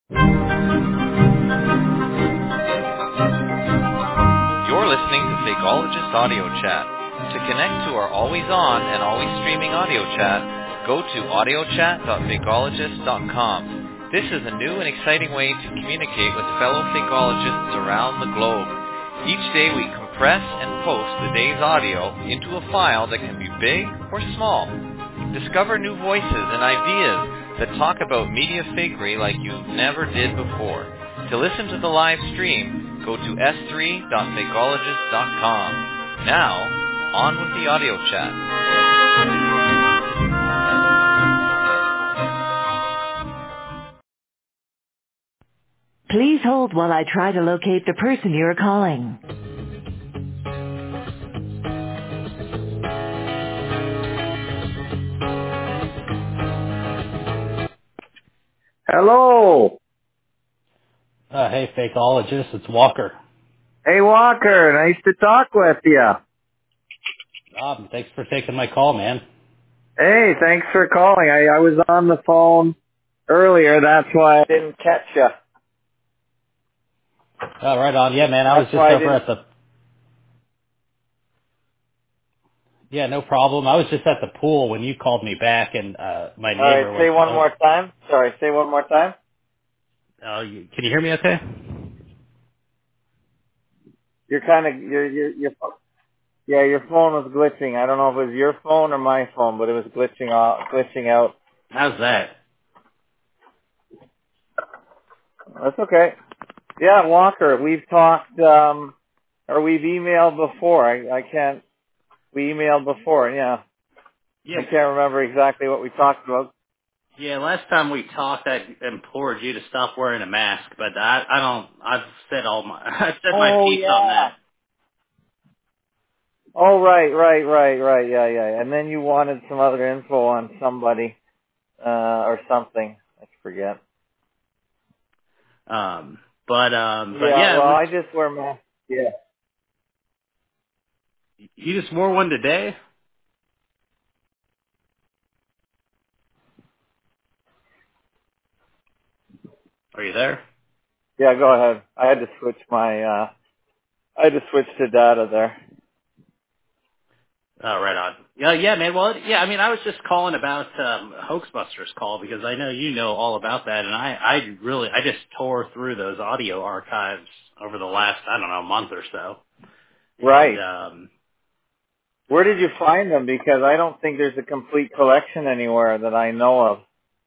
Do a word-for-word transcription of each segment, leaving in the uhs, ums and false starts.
You're listening to Fakeologist Audio Chat. To connect to our always-on and always-streaming audio chat, go to audio chat dot fakeologist dot com. This is a new and exciting way to communicate with fellow fakeologists around the globe. Each day we compress and post the day's audio into a file that can be big or small. Discover new voices and ideas that talk about media fakery like you never did before. To listen to the live stream, go to s three dot fakeologist dot com. Now, on with the audio chat. Please hold while I try to locate the person you're calling. Hello. Uh, hey, fakeologist, it's Walker. Hey, Walker. Nice to talk with you. Um, thanks for taking my call, man. Hey, thanks for calling. I, I was on the phone earlier. That's why I didn't catch you. Oh, right on. Yeah, man, I was That's just why I over didn't. at the... Yeah, no problem. I was just at the pool when you called me back, and uh, my All right, neighbor was... say one Oh, more time. Sorry, say one more time. oh, you, can you hear me okay? You're kind of, you're, you're, you're, yeah, your phone was glitching. I don't know if it was your phone or my phone, but it was glitching out, glitching out. How's that? That's okay. Yeah, Walker, we've talked, um, or we've emailed before. I, I can't, we emailed before, yeah. I Yeah, can't remember exactly what we talked about. yeah. Last time we talked, I implored you to stop wearing a mask, but I, I don't... I've said all my... I said my Oh, piece on yeah. that. Oh, right, right, right, right, yeah, yeah. And then you wanted some other info on somebody, uh, or something. I forget. Um, but, um, but Yeah, yeah, well, we, I just wear masks. Yeah. you just wore one today? Are you there? Yeah, go ahead. I had to switch my, uh, I had to switch to data there. Oh, right on. Yeah, yeah, man. Well, yeah, I mean, I was just calling about um, Hoaxbusters call because I know you know all about that, and I, I really, I just tore through those audio archives over the last, I don't know, month or so, and Right. um, Where did you find them? Because I don't think there's a complete collection anywhere that I know of.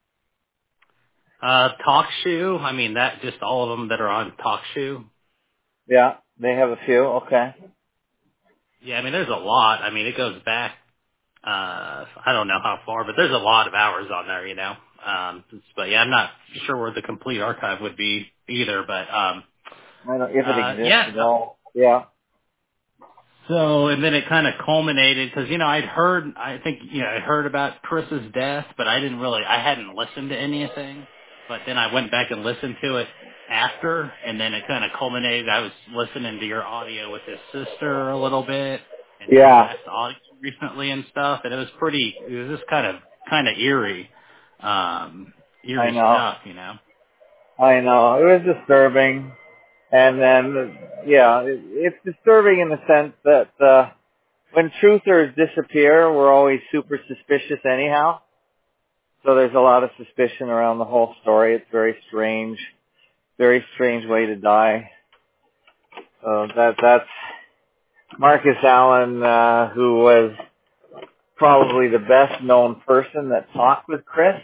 uh, TalkShoe. I mean, that just all of them that are on TalkShoe. Yeah, they have a few. Okay. Yeah, I mean, there's a lot. I mean, it goes back. Uh, I don't know how far, but there's a lot of hours on there, you know. Um, but yeah, I'm not sure where the complete archive would be either, but um, I don't, if it uh, exists yeah. at all. Yeah. So, and then it kind of culminated because, you know, I'd heard, I think, you know, I heard about Chris's death, but I didn't really, I hadn't listened to anything. But then I went back and listened to it after, and then it kind of culminated. I was listening to your audio with his sister a little bit, and his Yeah. last audio recently and stuff, and it was pretty, it was just kind of, kind of eerie, um, I eerie know. stuff, you know. I know. It was disturbing. And then, yeah, it, it's disturbing in the sense that, uh, when truthers disappear, we're always super suspicious anyhow. So there's a lot of suspicion around the whole story. It's very strange. Very strange way to die. So that, that's Marcus Allen, uh, who was probably the best known person that talked with Chris.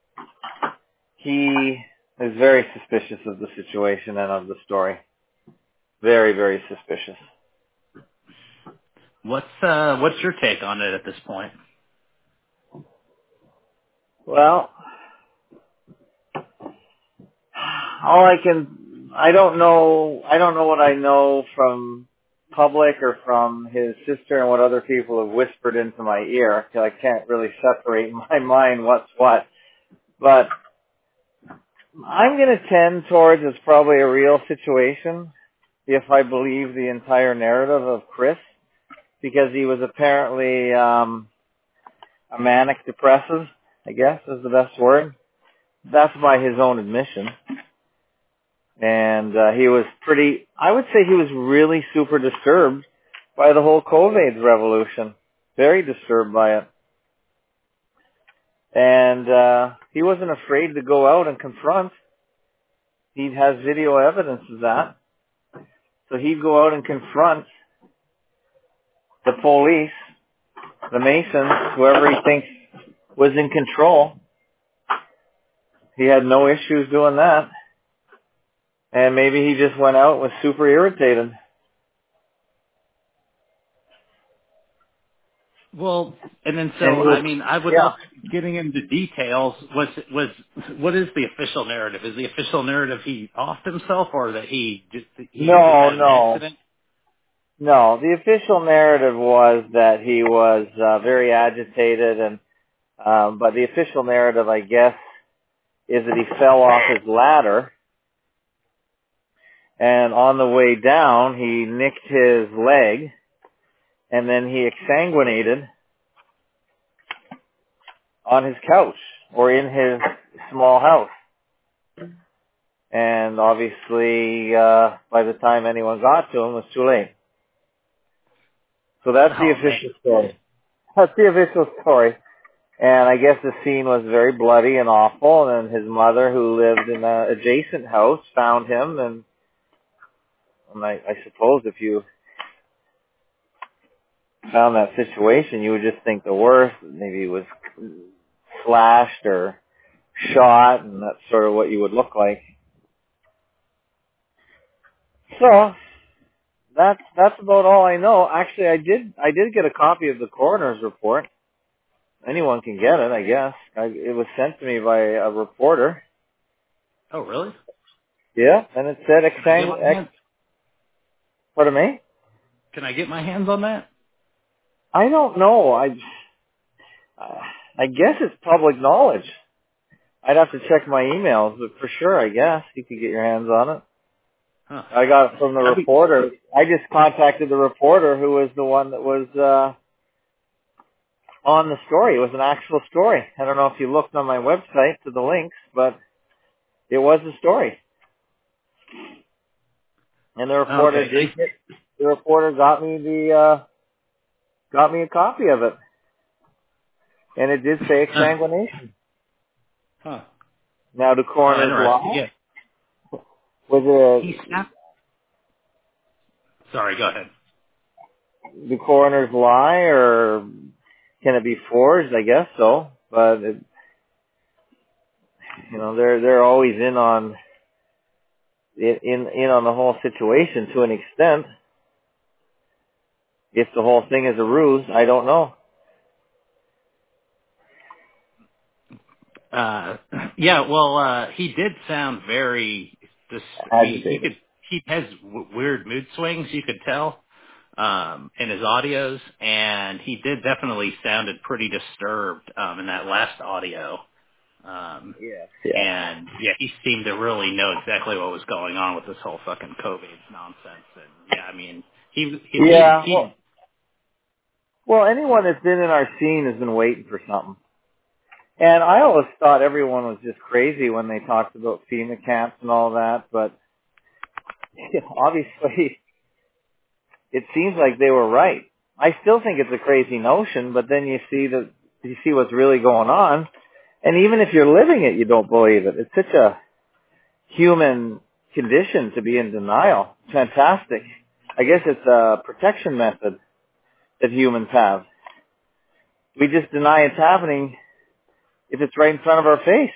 He is very suspicious of the situation and of the story. Very, very suspicious. What's, uh, what's your take on it at this point? Well, all I can, I don't know, I don't know what I know from public or from his sister and what other people have whispered into my ear, because I can't really separate in my mind what's what. But I'm going to tend towards it's probably a real situation if I believe the entire narrative of Chris, because he was apparently um, a manic depressive, I guess is the best word. That's by his own admission. And uh, he was pretty, I would say he was really super disturbed by the whole COVID revolution. Very disturbed by it. And uh, he wasn't afraid to go out and confront. He has video evidence of that. So he'd go out and confront the police, the Masons, whoever he thinks was in control. He had no issues doing that. And maybe he just went out and was super irritated. Well, and then so, And he was, I mean, I would yeah. love getting into details. Was, was, what is the official narrative? Is the official narrative he offed himself or that he just, he No, just had an no. accident? No, the official narrative was that he was uh, very agitated, and um, but the official narrative, I guess, is that he fell off his ladder, and on the way down, he nicked his leg, and then he exsanguinated on his couch or in his small house. And obviously, uh, by the time anyone got to him, it was too late. So that's the Oh, official man. story. That's the official story. And I guess the scene was very bloody and awful. And his mother, who lived in an adjacent house, found him. And, and I, I suppose if you found that situation, you would just think the worst. Maybe he was slashed or shot, and that's sort of what you would look like. So that's that's about all I know. Actually, I did I did get a copy of the coroner's report. Anyone can get it, I guess. I, it was sent to me by a reporter. Oh, really? Yeah, and it said Can I get exang. my Ex, hands, pardon me? can I get my hands on that? I don't know. I uh, I guess it's public knowledge. I'd have to check my emails, but for sure, I guess you could get your hands on it. Huh. I got it from the That'd be, reporter. I just contacted the reporter who was the one that was uh on the story. It was an actual story. I don't know if you looked on my website to the links, but it was a story. And the reporter okay. did get, the reporter got me the, uh, got me a copy of it. And it did say Huh. exsanguination. Huh. Now, do Oh, coroners interesting. lie? Yeah. Was He it, snapped. Sorry, go ahead. do coroners lie, or can it be forged? I guess so. But, it, you know, they're, they're always in on, in, in, in on the whole situation to an extent. If the whole thing is a ruse, I don't know. Uh, yeah, well, uh, he did sound very, this, he, he Agitated. could, he has w- weird mood swings, you could tell, um, in his audios, and he did definitely sounded pretty disturbed, um, in that last audio. Um, Yeah. Yeah. and yeah, he seemed to really know exactly what was going on with this whole fucking COVID nonsense. And yeah, I mean, he, he, he, Yeah. Well, he well, anyone that's been in our scene has been waiting for something. And I always thought everyone was just crazy when they talked about FEMA camps and all that, but obviously it seems like they were right. I still think it's a crazy notion, but then you see that you see what's really going on, and even if you're living it, you don't believe it. It's such a human condition to be in denial. Fantastic. I guess it's a protection method that humans have. We just deny it's happening if it's right in front of our face.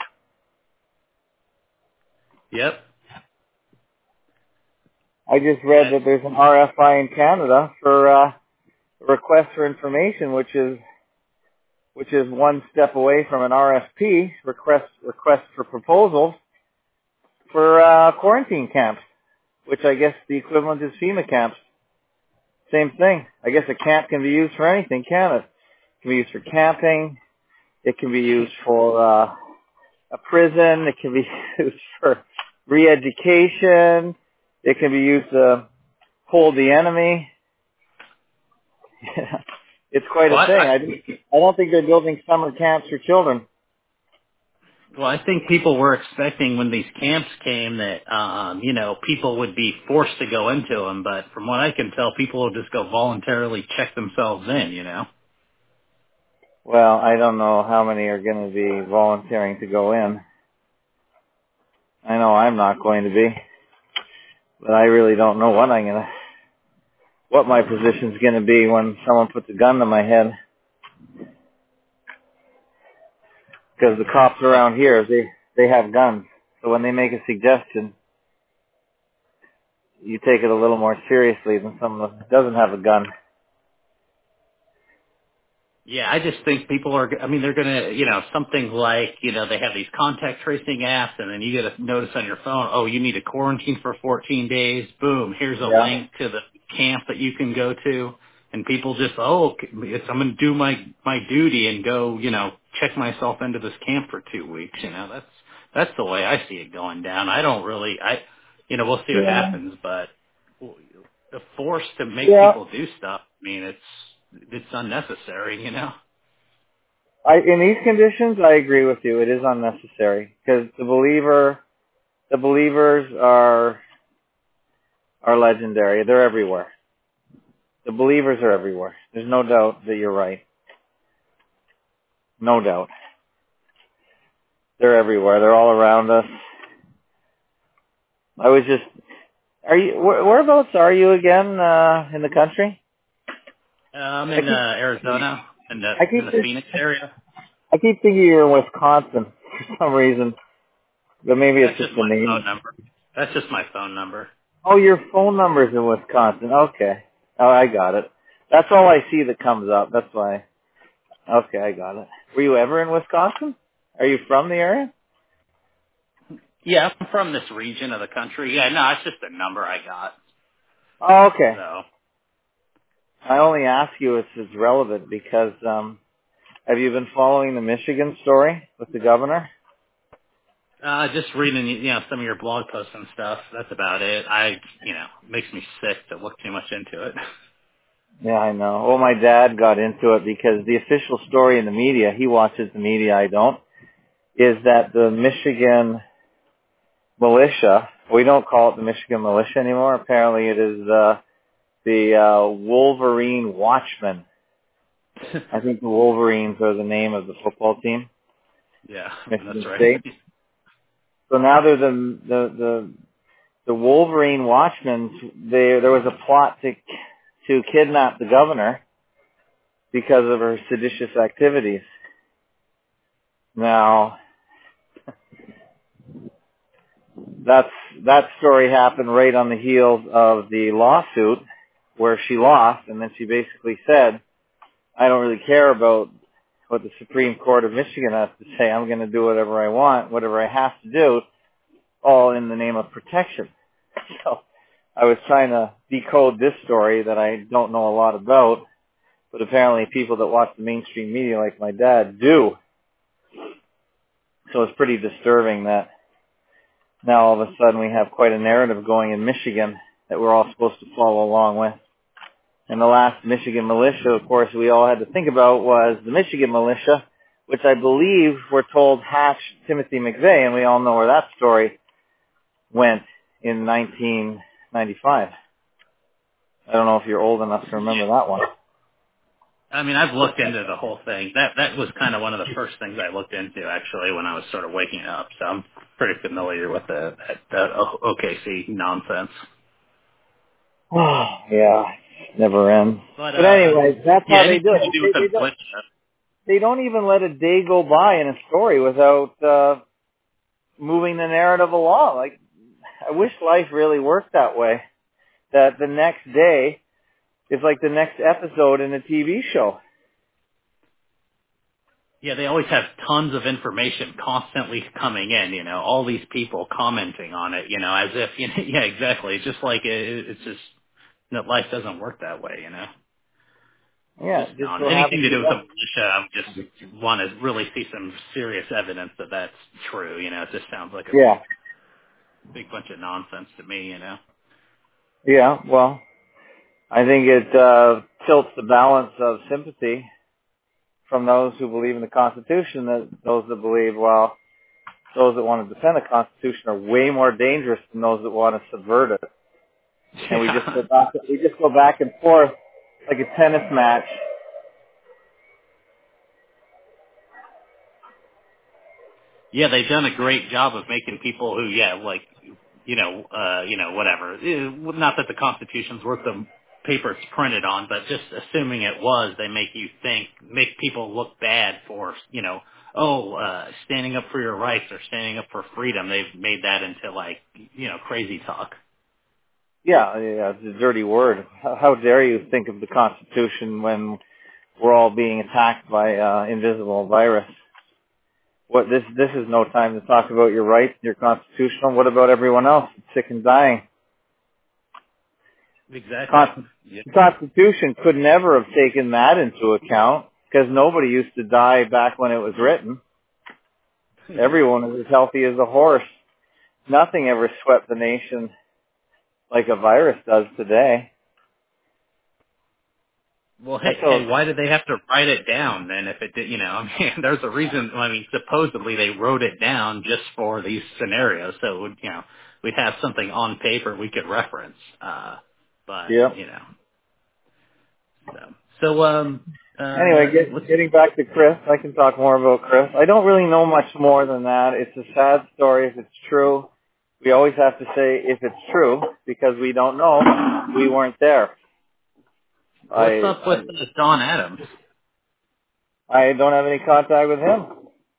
yep. I just read That's, that there's an R F I in Canada for uh, request for information, which is which is one step away from an R F P, request request for proposals, for uh, quarantine camps, which I guess the equivalent is FEMA camps. Same thing. I guess a camp can be used for anything, can it? It can be used for camping. It can be used for uh, a prison. It can be used for re-education. It can be used to hold the enemy. It's quite well, a I, thing. I, I, I don't think they're building summer camps for children. Well, I think people were expecting when these camps came that, um, you know, people would be forced to go into them. But from what I can tell, people will just go voluntarily check themselves in, you know. Well, I don't know how many are going to be volunteering to go in. I know I'm not going to be, but I really don't know what I'm going to, what my position's going to be when someone puts a gun to my head. Because the cops around here, they, they have guns. So when they make a suggestion, you take it a little more seriously than someone that doesn't have a gun. Yeah, I just think people are, I mean, they're going to, you know, something like, you know, they have these contact tracing apps and then you get a notice on your phone, oh, you need to quarantine for fourteen days. Boom, here's a Yeah. link to the camp that you can go to. And people just, oh, it's, I'm going to do my, my duty and go, you know, check myself into this camp for two weeks. You know, that's, that's the way I see it going down. I don't really, I, you know, we'll see what Yeah. happens, but the force to make Yeah. people do stuff, I mean, it's, it's unnecessary, you know? I, in these conditions, I agree with you. It is unnecessary because the believer, the believers are, are legendary. They're everywhere. The believers are everywhere. There's no doubt that you're right. No doubt. They're everywhere. They're all around us. I was just, are you, where, whereabouts are you again, uh, in the country? Uh, I'm I in keep, uh, Arizona, in the I in the keep, Phoenix area. I keep thinking you're in Wisconsin for some reason, but maybe it's That's just just the my name. phone number. That's just my phone number. Oh, your phone number's in Wisconsin. Okay. Oh, I got it. That's all I see that comes up. That's why. Okay, I got it. Were you ever in Wisconsin? Are you from the area? Yeah, I'm from this region of the country. Yeah, no, it's just a number I got. Oh, okay. So, I only ask you if it's relevant because, um, have you been following the Michigan story with the governor? uh, just reading, you know, some of your blog posts and stuff. That's about it. I, you know, it makes me sick to look too much into it. Yeah, I know. Well, my dad got into it because the official story in the media, he watches the media, I don't, is that the Michigan militia, we don't call it the Michigan militia anymore. Apparently it is uh, the uh, Wolverine Watchmen. I think the Wolverines are the name of the football team, Yeah, that's Michigan right. State. So now they're the the the, the Wolverine Watchmen. They, there was a plot to to kidnap the governor because of her seditious activities. Now, that's that story happened right on the heels of the lawsuit where she lost, and then she basically said, I don't really care about what the Supreme Court of Michigan has to say. I'm going to do whatever I want, whatever I have to do, all in the name of protection. So I was trying to decode this story that I don't know a lot about, but apparently people that watch the mainstream media like my dad do. So it's pretty disturbing that now all of a sudden we have quite a narrative going in Michigan that we're all supposed to follow along with. And the last Michigan militia, of course, we all had to think about was the Michigan militia, which I believe we're told hatched Timothy McVeigh, and we all know where that story went in nineteen ninety-five. I don't know if you're old enough to remember that one. I mean, I've looked into the whole thing. That that was kind of one of the first things I looked into, actually, when I was sort of waking up. So I'm pretty familiar with the that, that O K C nonsense. Oh, yeah, never ends. But But uh, anyway, that's yeah, how they do anything to it. do with They, the they don't. militia. They don't even let a day go by in a story without uh, moving the narrative along. Like, I wish life really worked that way. That the next day is like the next episode in a T V show. Yeah, they always have tons of information constantly coming in, you know, all these people commenting on it, you know, as if, you know, yeah, exactly. It's just like, it, it's just, that life doesn't work that way, you know. Yeah, Just just non, so anything happens to you do with the don't. militia, I just want to really see some serious evidence that that's true, you know. It just sounds like a Yeah, big bunch of nonsense to me, you know. yeah. Well, I think it uh, tilts the balance of sympathy from those who believe in the Constitution, that those that believe, well, those that want to defend the Constitution are way more dangerous than those that want to subvert it. And Yeah. we just go back, we just go back and forth like a tennis match. Yeah, they've done a great job of making people who, yeah, like, you know, uh, you know, whatever. Eh, Not that the Constitution's worth the paper it's printed on, but just assuming it was, they make you think, make people look bad for, you know, oh, uh, standing up for your rights or standing up for freedom. They've made that into, like, you know, crazy talk. Yeah, yeah, it's a dirty word. How, how dare you think of the Constitution when we're all being attacked by uh, invisible virus? What this this is no time to talk about your rights, your constitutional. What about everyone else that's sick and dying? Exactly. Con- Yeah. The Constitution could never have taken that into account because nobody used to die back when it was written. Everyone is as healthy as a horse. Nothing ever swept the nation like a virus does today. Well, hey, So, hey, why did they have to write it down then? If it did, you know, I mean, there's a reason. I mean, supposedly they wrote it down just for these scenarios, so it would, you know, we'd have something on paper we could reference. Uh, but yeah. you know, so so um, uh, Anyway, get, let's. getting back to Chris, I can talk more about Chris. I don't really know much more than that. It's a sad story if it's true. We always have to say if it's true because we don't know. We weren't there. What's I up with uh, Don Adams? I, I don't have any contact with him.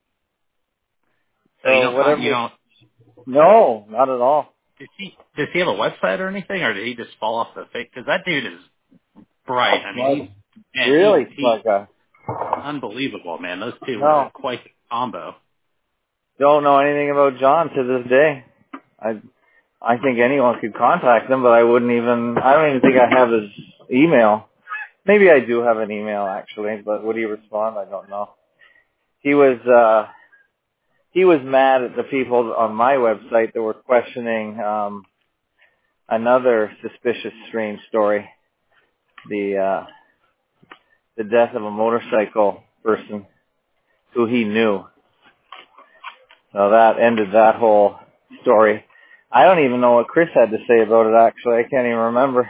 So you So don't con- whatever. you don't. No, not at all. Does he does he have a website or anything, or did he just fall off the fake? Because that dude is bright. I mean, Smart, he's man, really he he smart guy. unbelievable, man. Those two were No, quite the combo. don't know anything about John to this day. I I think anyone could contact him, but I wouldn't even. I don't even think I have his email. Maybe I do have an email actually, but would he respond? I don't know. He was uh he was mad at the people on my website that were questioning um another suspicious strange story. The uh the death of a motorcycle person who he knew. So that ended that whole story. I don't even know what Chris had to say about it actually. I can't even remember.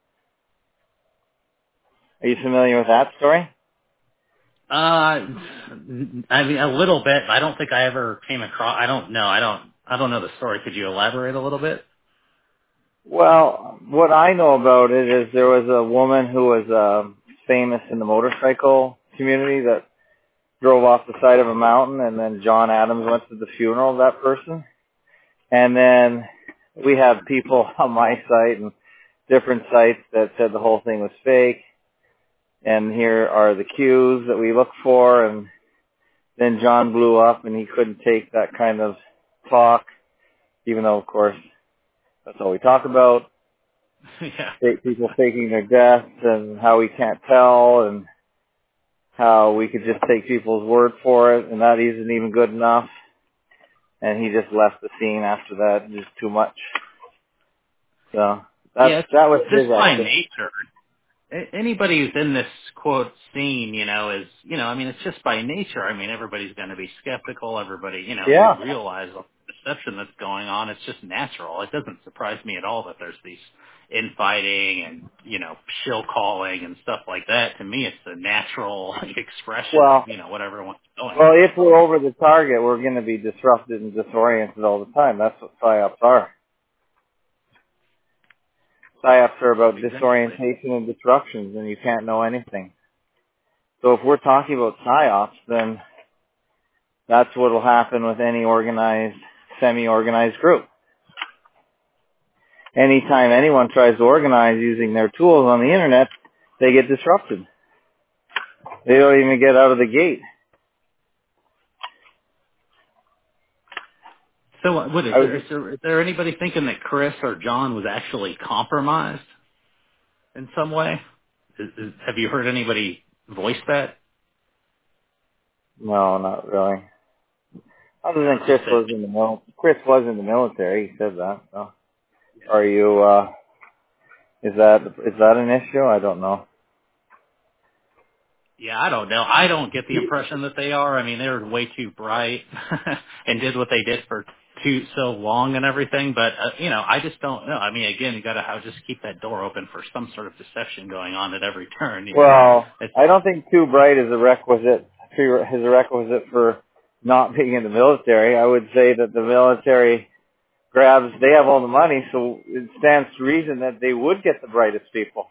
Are you familiar with that story? Uh, I mean, a little bit. I don't think I ever came across. I don't know. I don't. I don't know the story. Could you elaborate a little bit? Well, what I know about it is there was a woman who was uh, famous in the motorcycle community that drove off the side of a mountain, and then John Adams went to the funeral of that person. And then we have people on my site and different sites that said the whole thing was fake, and here are the cues that we look for, and then John blew up, and he couldn't take that kind of talk, even though, of course, that's all we talk about. Yeah. Fake people faking their deaths and how we can't tell and how we could just take people's word for it and that isn't even good enough. And he just left the scene after that, just too much. So Yeah. that It's that was his just by exit. nature. A- Anybody who's in this quote scene, you know, is, you know, I mean, it's just by nature. I mean, everybody's going to be skeptical. Everybody, you know, you Yeah. realize the deception that's going on. It's just natural. It doesn't surprise me at all that there's these infighting and, you know, shill calling and stuff like that. To me, it's a natural expression of, Well, you know, what everyone's going well, through. if we're over the target, we're going to be disrupted and disoriented all the time. That's what psyops are. Psyops are about Exactly. disorientation and disruptions, and you can't know anything. So if we're talking about psyops, then that's what will happen with any organized, semi-organized group. Anytime anyone tries to organize using their tools on the internet, they get disrupted. They don't even get out of the gate. So uh, what is I was, there, is there, is there anybody thinking that Chris or John was actually compromised in some way? Is, is, have you heard anybody voice that? no, not really. Other than Chris Just that, was in the mil- Chris was in the military. He said that. So. Are you? uh Is that is that an issue? I don't know. Yeah, I don't know. I don't get the impression that they are. I mean, they were way too bright and did what they did for too so long and everything. But uh, you know, I just don't know. I mean, again, you got to how just keep that door open for some sort of deception going on at every turn. You know, Well, it's I don't think too bright is a requisite is a requisite for not being in the military. I would say that the military grabs, they have all the money, so it stands to reason that they would get the brightest people.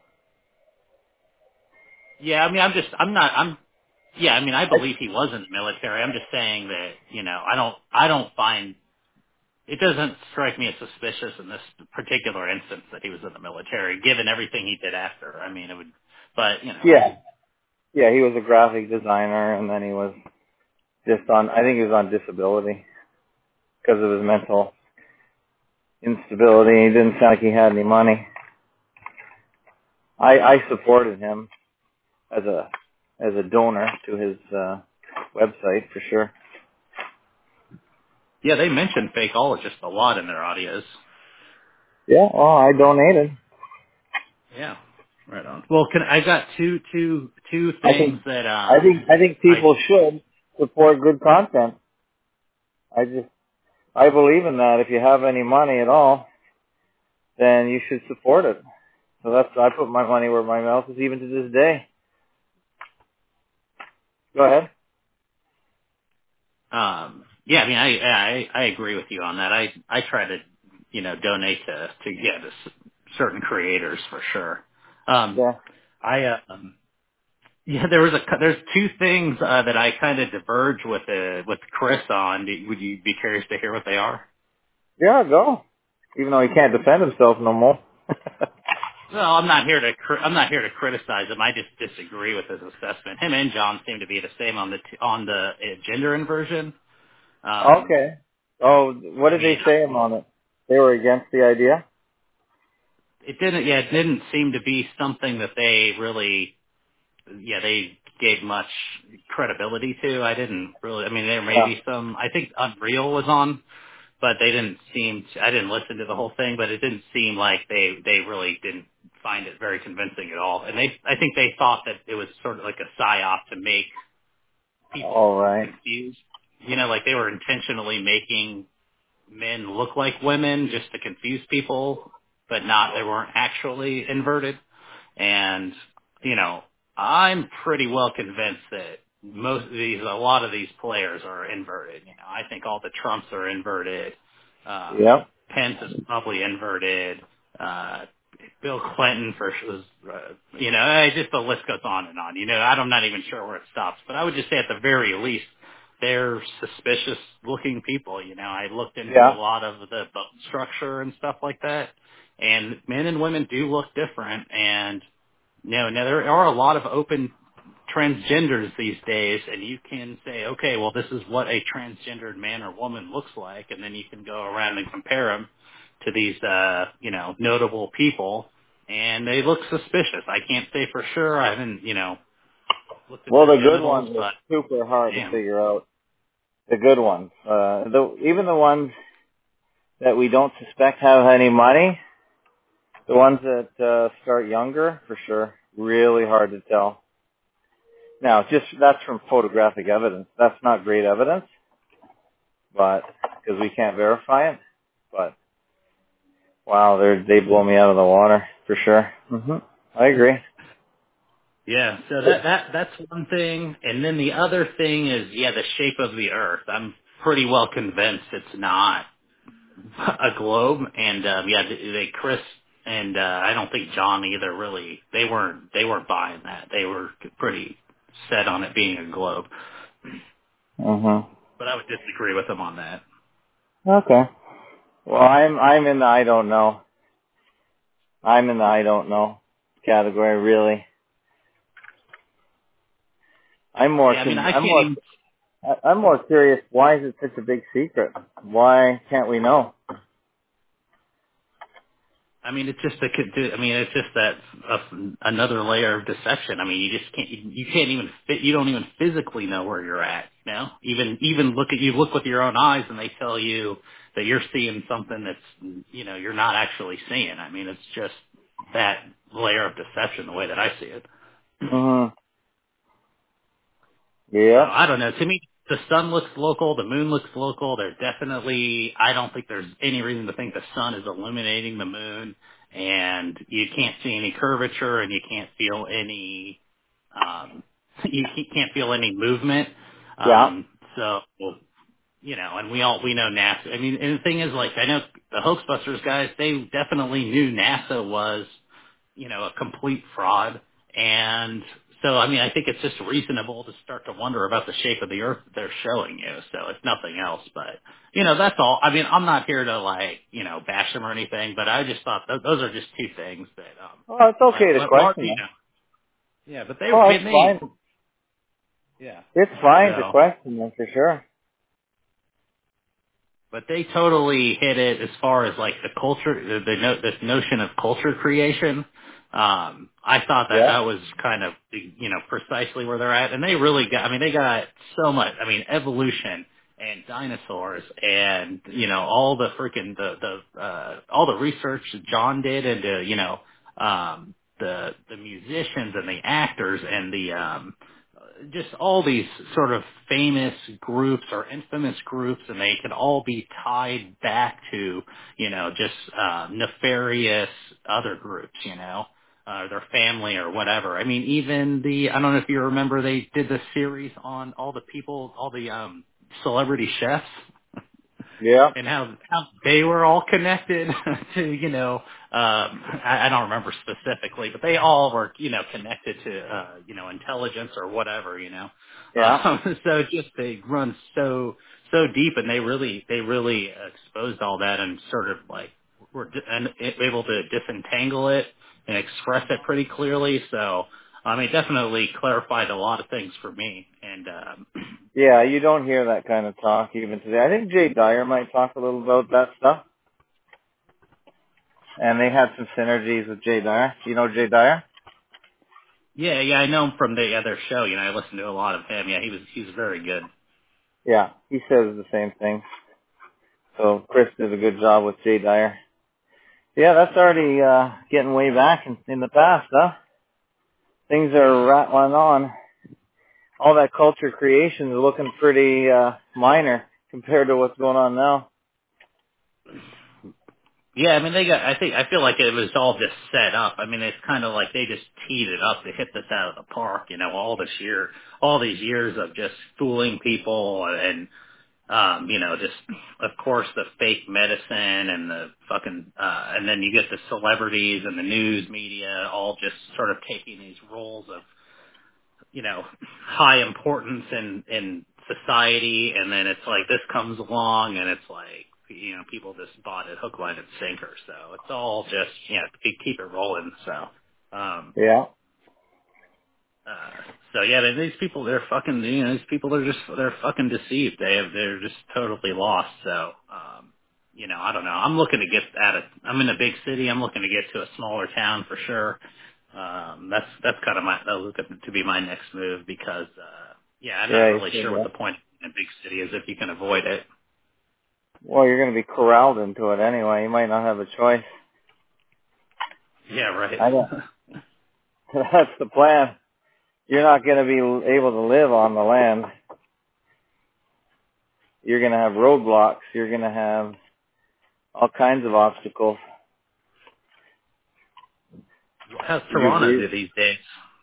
yeah. I mean, I'm just I'm not I'm yeah. I mean, I I, believe he was in the military. I'm just saying that you know I don't I don't find it doesn't strike me as suspicious in this particular instance that he was in the military, given everything he did after. I mean, it would, but you know. yeah, yeah, he was a graphic designer, and then he was just on, I think he was on disability because of his mental instability. He didn't sound like he had any money. I, I supported him as a as a donor to his uh, website for sure. Yeah, they mentioned fakeologists a lot in their audios. Yeah, well, I donated. Yeah, right on. Well, can I got two two two I things think that I um think I think I people should support good content. I just I believe in that. If you have any money at all, then you should support it. So that's I put my money where my mouth is, even to this day. Go ahead. um yeah, I mean I I I agree with you on that. I I try to you know donate to to yeah to s- certain creators for sure. Um Yeah. I uh, um yeah there was a cou- there's two things uh, that I kind of diverge with uh, with Chris on. Do- Would you be curious to hear what they are? Yeah, go. Even though he can't defend himself no more. Well, I'm not here to cri- I'm not here to criticize him. I just disagree with his assessment. Him and John seem to be the same on the t- on the uh, gender inversion. Um, Okay. Oh, what I did they mean, say on it? They were against the idea? it didn't. Yeah, it didn't seem to be something that they really. Yeah, they gave much credibility to. I didn't really. I mean, there may Yeah. be some. I think Unreal was on, but they didn't seem. To, I didn't listen to the whole thing, but it didn't seem like they they really didn't find it very convincing at all. And they, I think they thought that it was sort of like a psyop to make All people right. confused. You know, like they were intentionally making men look like women just to confuse people, but not, they weren't actually inverted. And, you know, I'm pretty well convinced that most of these, a lot of these players are inverted. You know, I think all the Trumps are inverted. Um, Yep. Pence is probably inverted. Uh, Bill Clinton for was, uh, you know, eh, just the list goes on and on. You know, I'm not even sure where it stops, but I would just say at the very least, they're suspicious looking people. You know, I looked into a Yeah. lot of the bone structure and stuff like that, and men and women do look different. And you know, now there are a lot of open transgenders these days, and you can say, okay, well, this is what a transgendered man or woman looks like, and then you can go around and compare them to these, uh, you know, notable people, and they look suspicious. I can't say for sure. I haven't, you know, looked at Well, their the good genitals, ones are but super hard to damn. figure out. The good ones. Uh, the, even the ones that we don't suspect have any money, the ones that uh, start younger, for sure, really hard to tell. Now, just that's from photographic evidence. That's not great evidence, but because we can't verify it. But wow, they they blow me out of the water for sure. hmm I agree. Yeah, so that that that's one thing, and then the other thing is, yeah, the shape of the Earth. I'm pretty well convinced it's not a globe, and um, yeah, they, they Chris and uh, I don't think John either really. They weren't they weren't buying that. They were pretty set on it being a globe, hmm but I would disagree with them on that. Okay. Well, I'm I'm in the I don't know. I'm in the I don't know category. Really, I'm more Yeah, I mean, con- I I'm can't more even. I- I'm more curious. Why is it such a big secret? Why can't we know? I mean, it's just a. I mean, it's just that uh, another layer of deception. I mean, you just can't. You, you can't even. Fit, you don't even physically know where you're at. You know, even even look at you look with your own eyes, and they tell you that you're seeing something that's you know you're not actually seeing. I mean, it's just that layer of deception, the way that I see it. hmm Yeah. So I don't know. To me, the sun looks local, the moon looks local. There's definitely, I don't think there's any reason to think the sun is illuminating the moon, and you can't see any curvature, and you can't feel any, um, you can't feel any movement. Yeah. Um, so, you know, and we all, we know NASA. I mean, and the thing is, like, I know the Hoaxbusters guys, they definitely knew NASA was, you know, a complete fraud. And so, I mean, I think it's just reasonable to start to wonder about the shape of the Earth that they're showing you. So it's nothing else, but, you know, that's all. I mean, I'm not here to, like, you know, bash them or anything, but I just thought th- those are just two things that, um, Well, it's okay like, to what, Lar- question you them. know, yeah, but they, Oh, I it's mean, they, fine. yeah. It's fine to So, question them for sure. but they totally hit it as far as like the culture, the, the no, this notion of culture creation. Um, I thought that Yeah. that was kind of, you know, precisely where they're at, and they really got. I mean, they got so much. I mean, evolution and dinosaurs, and you know, all the freaking the the uh, all the research that John did into, you know, um, the the musicians and the actors and the um, just all these sort of famous groups or infamous groups, and they can all be tied back to, you know, just uh, nefarious other groups, you know, uh, their family or whatever. I mean, even the, I don't know if you remember, they did the series on all the people, all the um, celebrity chefs, Yeah. and how how they were all connected to, you know, um I, I don't remember specifically, but they all were, you know, connected to uh you know, intelligence or whatever, you know. Yeah. Um so just they run so so deep, and they really they really exposed all that and sort of like were di- and able to disentangle it and express it pretty clearly. So I mean, definitely clarified a lot of things for me. And um Yeah, you don't hear that kind of talk even today. I think Jay Dyer might talk a little about that stuff. And they had some synergies with Jay Dyer. Do you know Jay Dyer? Yeah, yeah, I know him from the other show. You know, I listened to a lot of him. Yeah, he was he's very good. Yeah, he says the same thing. So Chris did a good job with Jay Dyer. Yeah, that's already uh getting way back in, in the past, huh? Things are rattling on. All that culture creation is looking pretty uh minor compared to what's going on now. Yeah, I mean they got. I think I feel like it was all just set up. I mean, it's kind of like they just teed it up to hit this out of the park. You know, all this year, all these years of just fooling people and um, you know, just of course the fake medicine and the fucking uh, and then you get the celebrities and the news media all just sort of taking these roles of, you know, high importance in in society, and then it's like this comes along and it's like, you know, people just bought it hook, line, and sinker. So it's all just, you know, keep keep it rolling. So um Yeah. uh so yeah, they- these people, they're fucking, you know, these people are just, they're fucking deceived. They have, they're just totally lost. So um you know, I don't know. I'm looking to get at it. I'm in a big city. I'm looking to get to a smaller town for sure. Um, that's that's kind of my, that'll look to be my next move because, uh, yeah, I'm not Yeah, you really said sure what that. the point in a big city is if you can avoid it. Well, you're going to be corralled into it anyway. You might not have a choice. Yeah, right. I don't. That's the plan. You're not going to be able to live on the land. You're going to have roadblocks. You're going to have all kinds of obstacles. How's You, Toronto you, do these days?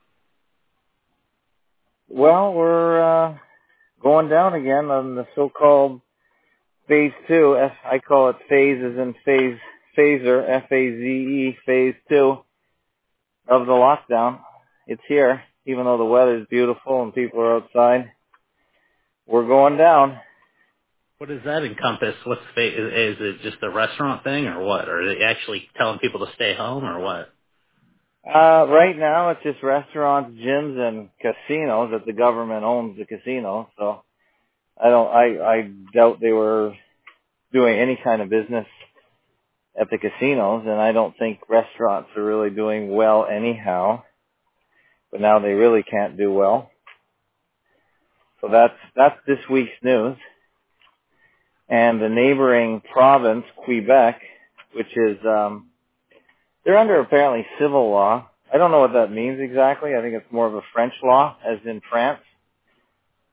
well, we're uh, going down again on the so-called phase two. F, I call it phases in phase phaser, F A Z E, phase two of the lockdown. It's here, even though the weather's beautiful and people are outside. We're going down. What does that encompass? What's the, is, is it just a restaurant thing or what? Or are they actually telling people to stay home or what? Uh, right now it's just restaurants, gyms, and casinos that the government owns the casino. So I don't, I, I doubt they were doing any kind of business at the casinos, and I don't think restaurants are really doing well anyhow. But now they really can't do well. So that's, that's this week's news. And the neighboring province, Quebec, which is, um, they're under apparently civil law. I don't know what that means exactly. I think it's more of a French law, as in France.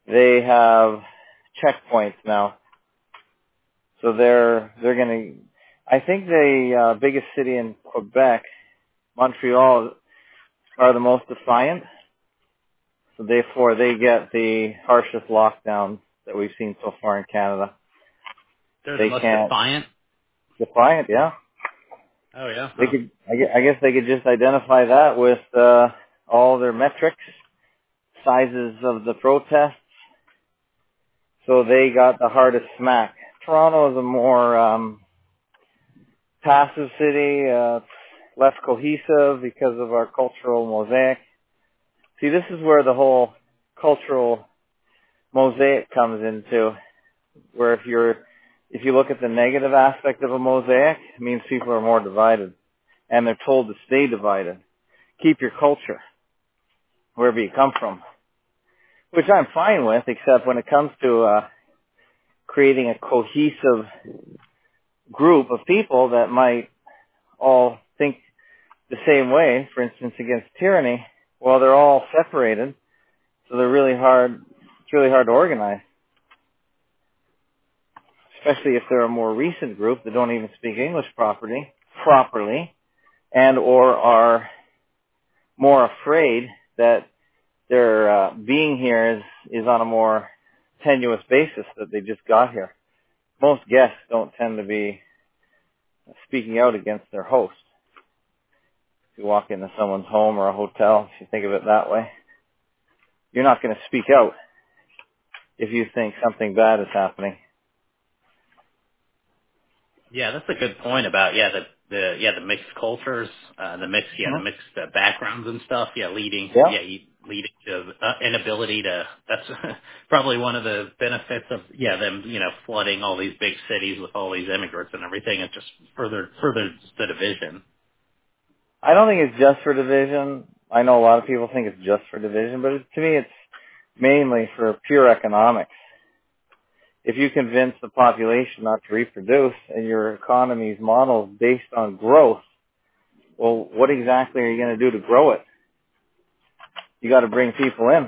they have checkpoints now. So they're they're going to. I think the uh, biggest city in Quebec, Montreal, are the most defiant. So therefore, they get the harshest lockdowns that we've seen so far in Canada. They're They the most can't defiant. defiant, yeah. Oh yeah. They Huh. could, I gue- I guess, they could just identify that with uh, all their metrics, sizes of the protests. So they got the hardest smack. Toronto is a more um, passive city, uh, less cohesive because of our cultural mosaic. See, this is where the whole cultural mosaic comes into, where if you're, if you look at the negative aspect of a mosaic, it means people are more divided, and they're told to stay divided. Keep your culture, wherever you come from, which I'm fine with, except when it comes to uh, creating a cohesive group of people that might all think the same way, for instance, against tyranny, well, they're all separated, so they're really hard, it's really hard to organize, especially if they're a more recent group that don't even speak English properly, properly, and or are more afraid that their uh, being here is, is on a more tenuous basis, that they just got here. Most guests don't tend to be speaking out against their host. If you walk into someone's home or a hotel, if you think of it that way, you're not going to speak out if you think something bad is happening. Yeah, that's a good point about yeah the the yeah the mixed cultures, uh, the mixed yeah the Mm-hmm. mixed uh, backgrounds and stuff. Yeah, leading Yeah. yeah you- leading to uh, inability to. That's probably one of the benefits of yeah them you know flooding all these big cities with all these immigrants and everything. It just further furthers the division. I don't think it's just for division. I know a lot of people think it's just for division, but it, to me it's mainly for pure economics. If you convince the population not to reproduce and your economy's model is based on growth, well, what exactly are you going to do to grow it? You got to bring people in.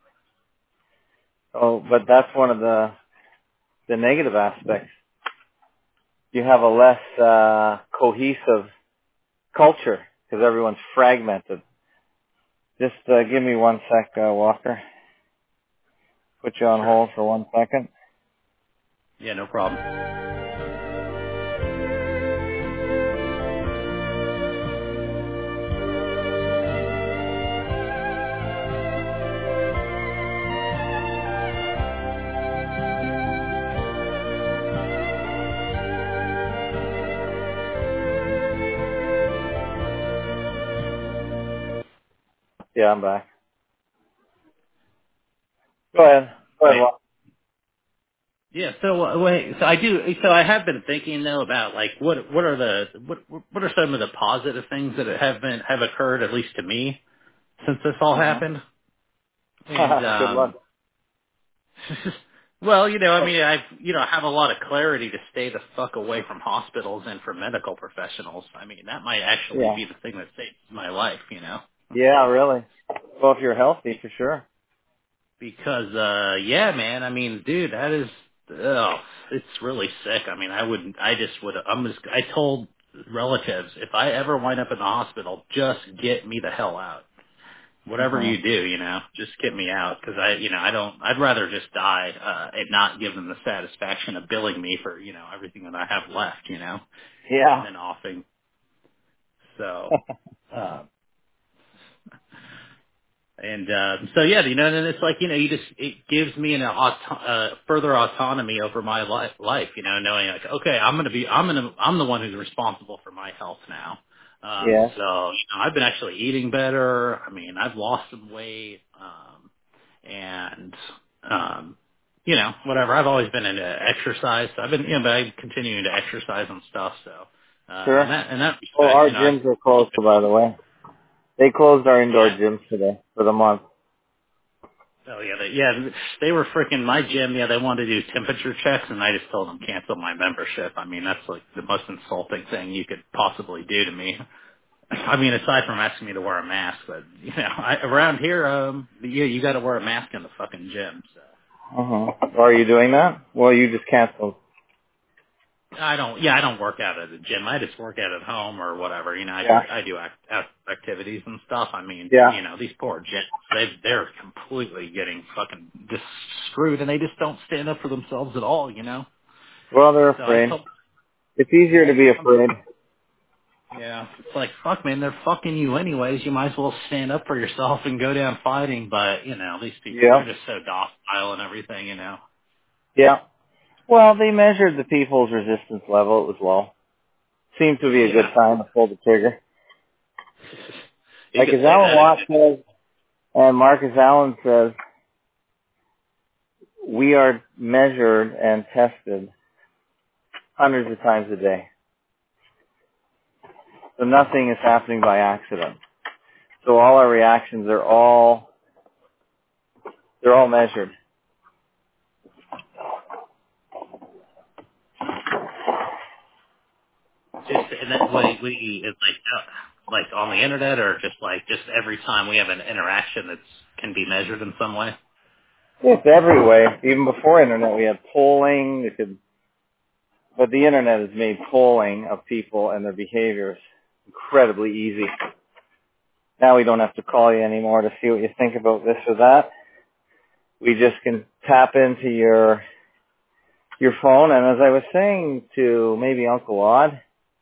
Oh, but that's one of the the negative aspects. You have a less uh, cohesive culture because everyone's fragmented. Just uh, give me one sec, uh, Walker. Put you on Sure. hold for one second. Yeah, no problem. Yeah, I'm back. Go ahead. Go ahead, Wait. Walker. Yeah, so uh, wait, so I do. So I have been thinking though about like what what are the what what are some of the positive things that have been have occurred at least to me since this all happened. And Mm-hmm. Good luck. um well, you know, I mean, I've you know have a lot of clarity to stay the fuck away from hospitals and from medical professionals. I mean, that might actually Yeah. be the thing that saves my life, you know. Yeah, really. Well, if you're healthy, for sure. Because uh yeah, man, I mean, dude, that is oh, it's really sick. I mean, I wouldn't I just would I'm just I told relatives if I ever wind up in the hospital, just get me the hell out. Whatever hmm you do, you know, just get me out because I, you know, I don't. I'd rather just die uh, and not give them the satisfaction of billing me for, you know, everything that I have left, you know, and Yeah. then offing. So, uh, and uh, so yeah, you know, and it's like you know, you just it gives me an auto- uh, further autonomy over my life, life, you know, knowing like, okay, I'm gonna be, I'm gonna, I'm the one who's responsible for my health now. Um, Yes. so you know, I've been actually eating better. I mean, I've lost some weight, um, and um, you know, whatever. I've always been into exercise. So I've been, you know, but I'm continuing to exercise and stuff. So, uh, in Sure. that in that Well, respect, our you know, I gyms are closed, by the way. They closed our indoor yeah. gyms today for the month. Oh yeah, they, yeah, they were freaking my gym. Yeah, they wanted to do temperature checks, and I just told them cancel my membership. I mean, that's like the most insulting thing you could possibly do to me. I mean, aside from asking me to wear a mask, but you know, I, around here, um, yeah, you got to wear a mask in the fucking gym. So. Uh-huh. Are you doing that? Well, you just canceled. I don't. Yeah, I don't work out at the gym. I just work out at home or whatever. You know, I Yeah. do, I do act, act, activities and stuff. I mean, Yeah. you know, these poor gyms, they they're completely getting fucking just screwed, and they just don't stand up for themselves at all. You know. Well, they're So I afraid. told, It's easier to I, be I'm, afraid. yeah, it's like fuck, man. They're fucking you anyways. You might as well stand up for yourself and go down fighting. But you know, these people, Yeah. they're just so docile and everything. You know. Yeah. Well, they measured the people's resistance level. It was low. Seemed to be a good Yeah. time to pull the trigger. You Like could as say Alan that. Watts says, and Marcus Allen says, we are measured and tested hundreds of times a day. So nothing is happening by accident. So all our reactions are all, they're all measured. Just and then what? What do you it's like? Uh, like on the internet, or just like just every time we have an interaction that can be measured in some way? It's every way. Even before internet, we had polling. It could, but the internet has made polling of people and their behaviors incredibly easy. Now we don't have to call you anymore to see what you think about this or that. We just can tap into your your phone. And as I was saying to maybe Uncle Odd,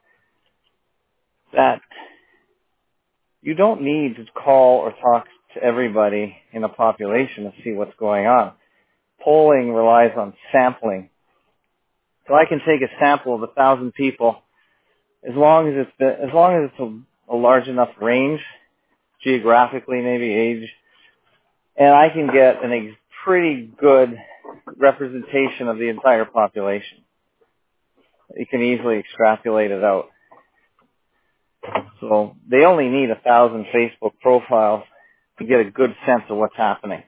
that you don't need to call or talk to everybody in a population to see what's going on. Polling relies on sampling. So I can take a sample of a thousand people, as long as it's the, as long as it's a, a large enough range, geographically, maybe age, and I can get an, a pretty good representation of the entire population. You can easily extrapolate it out. So they only need a thousand Facebook profiles to get a good sense of what's happening.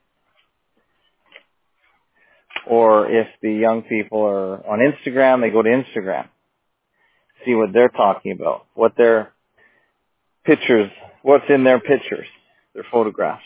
Or if the young people are on Instagram, they go to Instagram, see what they're talking about, what their pictures, what's in their pictures, their photographs.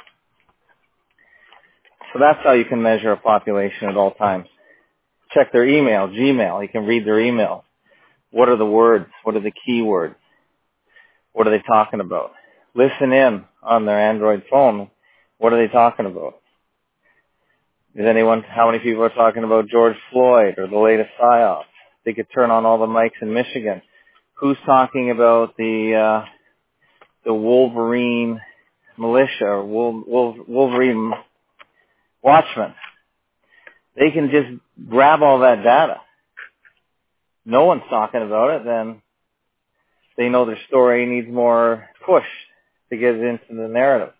So that's how you can measure a population at all times. Check their email, Gmail. You can read their email. What are the words? What are the keywords? What are they talking about? Listen in on their Android phone. What are they talking about? Is anyone, how many people are talking about George Floyd or the latest psyops? They could turn on all the mics in Michigan. Who's talking about the, uh, the Wolverine militia or Wol- Wol- Wolverine watchmen? They can just grab all that data. No one's talking about it, then they know their story needs more push to get it into the narrative.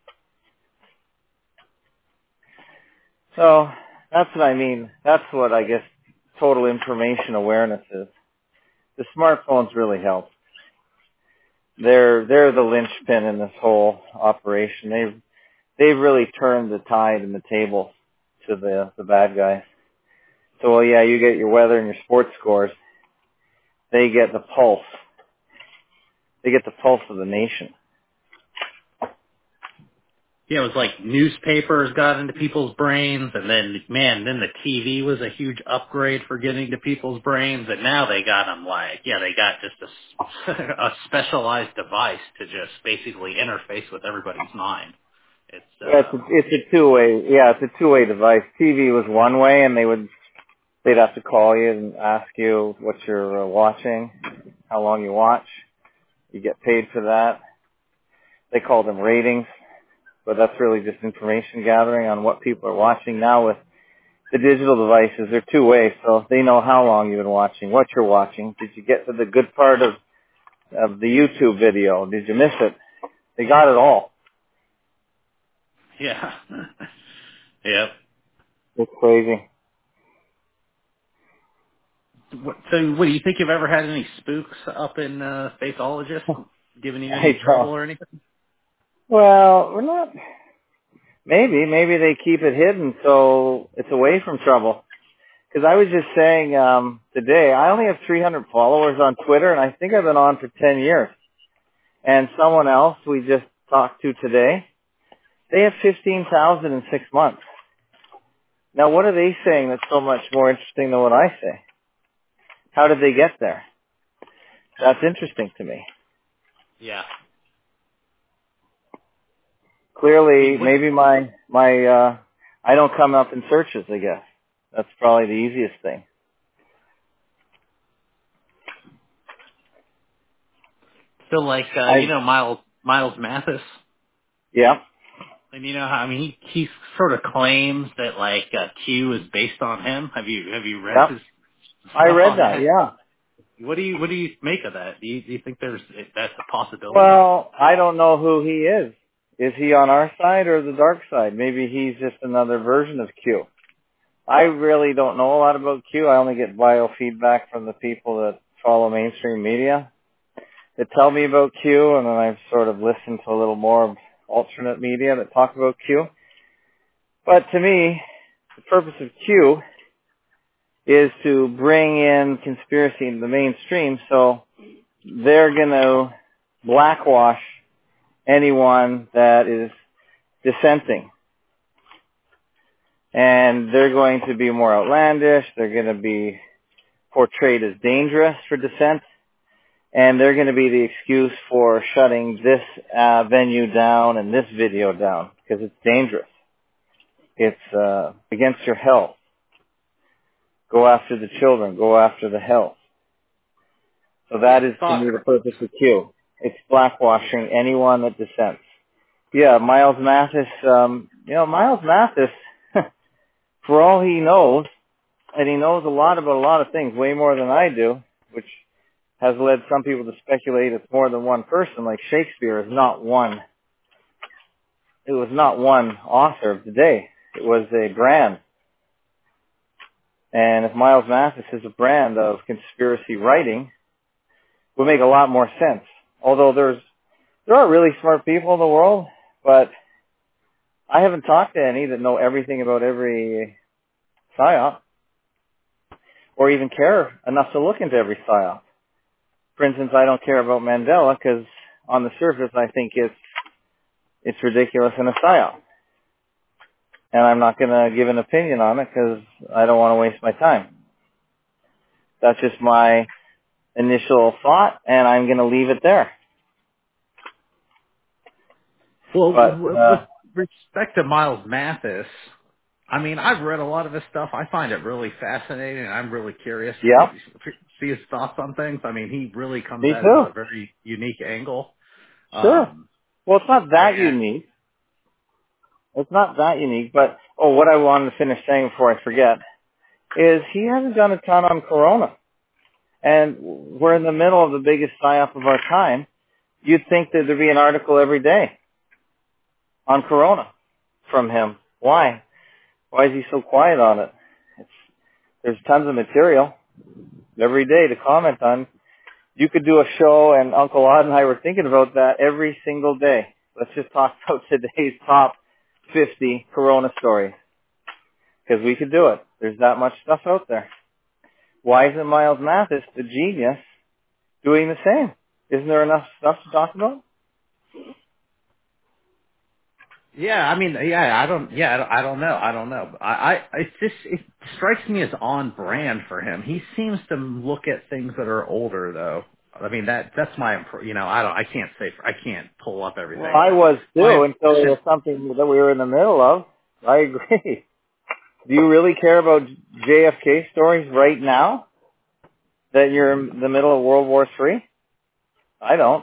So that's what I mean. That's what I guess total information awareness is. The smartphones really help. They're they're the linchpin in this whole operation. They've they've really turned the tide and the table to the the bad guys. So well, yeah, you get your weather and your sports scores. They get the pulse. They get the pulse of the nation. Yeah, it was like newspapers got into people's brains, and then, man, then the T V was a huge upgrade for getting to people's brains, and now they got them like, yeah, they got just a, a specialized device to just basically interface with everybody's mind. It's, Yeah, it's uh, a, it's a two-way. Yeah, it's a two-way device. T V was one way, and they would they'd have to call you and ask you what you're uh, watching, how long you watch. You get paid for that. They call them ratings, but that's really just information gathering on what people are watching. Now with the digital devices, they're two ways, so they know how long you've been watching, what you're watching. Did you get to the good part of of the YouTube video? Did you miss it? They got it all. yeah. Yep. It's crazy. What, so, what do you think you've ever had any spooks up in uh, Faithologist, giving you I any trouble don't. or anything? Well, we're not. Maybe, maybe they keep it hidden so it's away from trouble. Because I was just saying um, today, I only have three hundred followers on Twitter, and I think I've been on for ten years. And someone else we just talked to today, they have fifteen thousand in six months. Now, what are they saying that's so much more interesting than what I say? How did they get there? That's interesting to me. Yeah. Clearly, maybe my, my, uh, I don't come up in searches, I guess. That's probably the easiest thing. So like, uh, I, you know, Miles, Miles Mathis? yeah. And you know how, I mean, he, he sort of claims that like, uh, Q is based on him. Have you, have you read Yep. his I stuff read on that, that? yeah. What do you, what do you make of that? Do you, do you think there's, that's a possibility? Well, I don't know who he is. Is he on our side or the dark side? Maybe he's just another version of Q. I really don't know a lot about Q. I only get biofeedback from the people that follow mainstream media that tell me about Q, and then I've sort of listened to a little more of alternate media that talk about Q. But to me, the purpose of Q is to bring in conspiracy into the mainstream, so they're going to blackwash anyone that is dissenting. And they're going to be more outlandish, they're going to be portrayed as dangerous for dissent, and they're going to be the excuse for shutting this uh, venue down and this video down, because it's dangerous. It's uh, against your health. Go after the children, go after the health. So that is, to me, the purpose of Q. It's blackwashing anyone that dissents. Yeah, Miles Mathis, um, you know, Miles Mathis, for all he knows, and he knows a lot about a lot of things, way more than I do, which has led some people to speculate it's more than one person, like Shakespeare is not one. It was not one author of the day. It was a brand. And if Miles Mathis is a brand of conspiracy writing, it would make a lot more sense. Although there's, there are really smart people in the world, but I haven't talked to any that know everything about every psyop, or even care enough to look into every psyop. For instance, I don't care about Mandela because on the surface I think it's it's ridiculous and a psyop. And I'm not going to give an opinion on it because I don't want to waste my time. That's just my initial thought, and I'm going to leave it there. Well, But, with uh, respect to Miles Mathis, I mean, I've read a lot of his stuff. I find it really fascinating, and I'm really curious to yeah, see his thoughts on things. I mean, he really comes me at it too. at a very unique angle. Sure. Um, Well, it's not that and unique. It's not that unique, but, oh, what I wanted to finish saying before I forget is he hasn't done a ton on Corona. And we're in the middle of the biggest psyop of our time. You'd think that there'd be an article every day on Corona from him. Why? Why is he so quiet on it? It's, there's tons of material every day to comment on. You could do a show, and Uncle Odd and I were thinking about that every single day. Let's just talk about today's top fifty Corona stories. Because we could do it. There's that much stuff out there. Why isn't Miles Mathis, the genius, doing the same? Isn't there enough stuff to talk about? yeah, I mean, yeah, I don't, yeah, I don't, I don't know, I don't know. I, I, it's just, it strikes me as on brand for him. He seems to look at things that are older, though. I mean, that, that's my, impr- you know, I don't, I can't say, I can't pull up everything. Well, I was My too until it impression, was something that we were in the middle of. I agree. Do you really care about J F K stories right now? That you're in the middle of World War Three? I don't.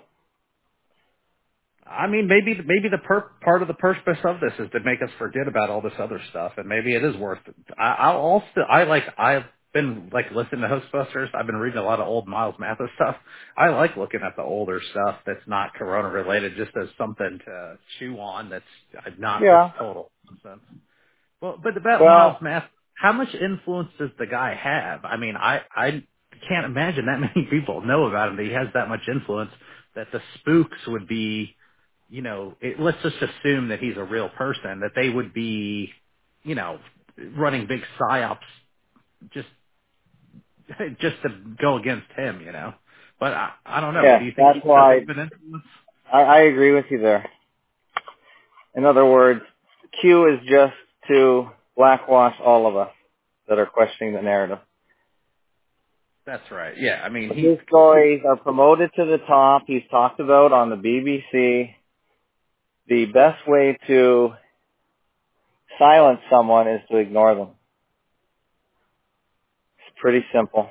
I mean, maybe maybe the per- part of the purpose of this is to make us forget about all this other stuff, and maybe it is worth it. I, I'll also I like I've been like listening to Hostbusters. I've been reading a lot of old Miles Mathis stuff. I like looking at the older stuff that's not Corona related, just as something to chew on. That's not this Yeah. total nonsense. Well, but about Miles Well, Mathis, how much influence does the guy have? I mean, I I can't imagine that many people know about him. That he has that much influence. That the spooks would be, you know, it, let's just assume that he's a real person, that they would be, you know, running big psyops just just to go against him, you know. But I, I don't know. yeah, Do you think that's he's so big why of an influence? I, I agree with you there. In other words, Q is just to blackwash all of us that are questioning the narrative. That's right. Yeah, I mean, he... His stories are promoted to the top. He's talked about on the B B C. The best way to silence someone is to ignore them. It's pretty simple.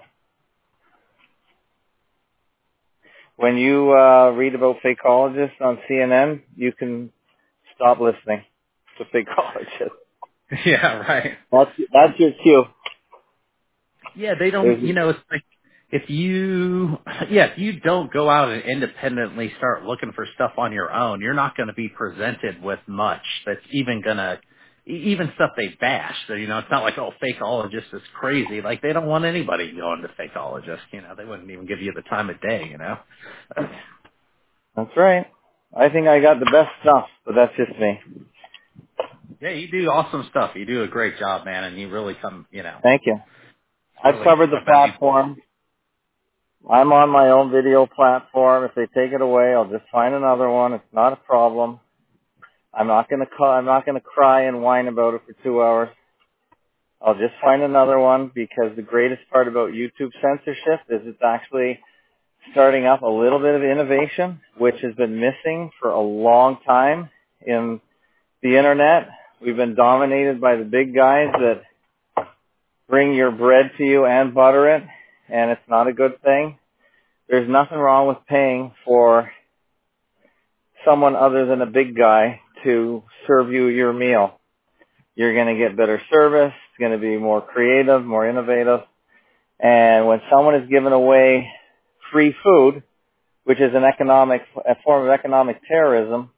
When you uh, read about fakeologists on C N N, you can stop listening to fakeologists. Yeah, right. That's, that's your cue. Yeah, they don't, There's, you know, it's like, if you, yeah, if you don't go out and independently start looking for stuff on your own, you're not going to be presented with much that's even going to, even stuff they bash. So, you know, it's not like, oh, fakeologist is crazy. Like, they don't want anybody going to fakeologist. You know, they wouldn't even give you the time of day, you know. that's right. I think I got the best stuff, but that's just me. Yeah, you do awesome stuff. You do a great job, man, and you really come, you know. Thank you. I've Really, covered the I bet you- platform. I'm on my own video platform. If they take it away, I'll just find another one. It's not a problem. I'm not going to call, I'm not going to cry and whine about it for two hours. I'll just find another one, because the greatest part about YouTube censorship is it's actually starting up a little bit of innovation, which has been missing for a long time in the internet. We've been dominated by the big guys that bring your bread to you and butter it, and it's not a good thing. There's nothing wrong with paying for someone other than a big guy to serve you your meal. You're going to get better service. It's going to be more creative, more innovative. And when someone is giving away free food, which is an economic, a form of economic terrorism,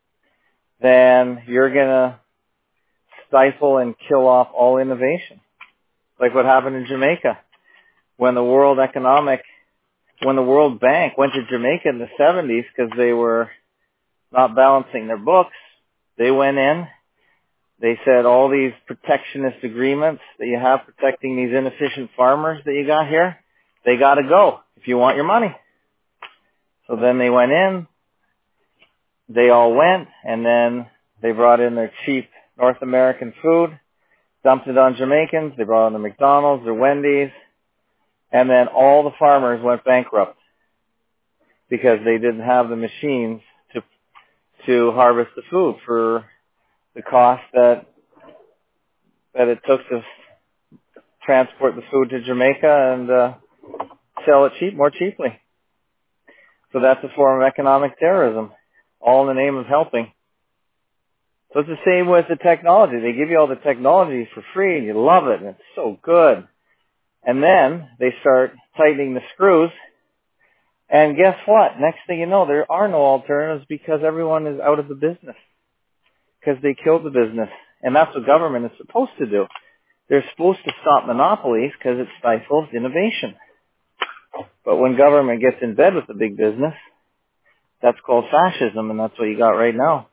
then you're going to stifle and kill off all innovation. Like what happened in Jamaica. When the World Economic, when the World Bank went to Jamaica in the seventies because they were not balancing their books, they went in, they said all these protectionist agreements that you have protecting these inefficient farmers that you got here, they got to go if you want your money. So then they went in, they all went, and then they brought in their cheap North American food, dumped it on Jamaicans, they brought in the McDonald's, their Wendy's, and then all the farmers went bankrupt because they didn't have the machines to to harvest the food for the cost that that it took to transport the food to Jamaica and uh, sell it cheap, more cheaply. So that's a form of economic terrorism, all in the name of helping. So it's the same with the technology. They give you all the technology for free and you love it and it's so good. And then they start tightening the screws. And guess what? Next thing you know, there are no alternatives because everyone is out of the business. Because they killed the business. And that's what government is supposed to do. They're supposed to stop monopolies because it stifles innovation. But when government gets in bed with the big business, that's called fascism, and that's what you got right now.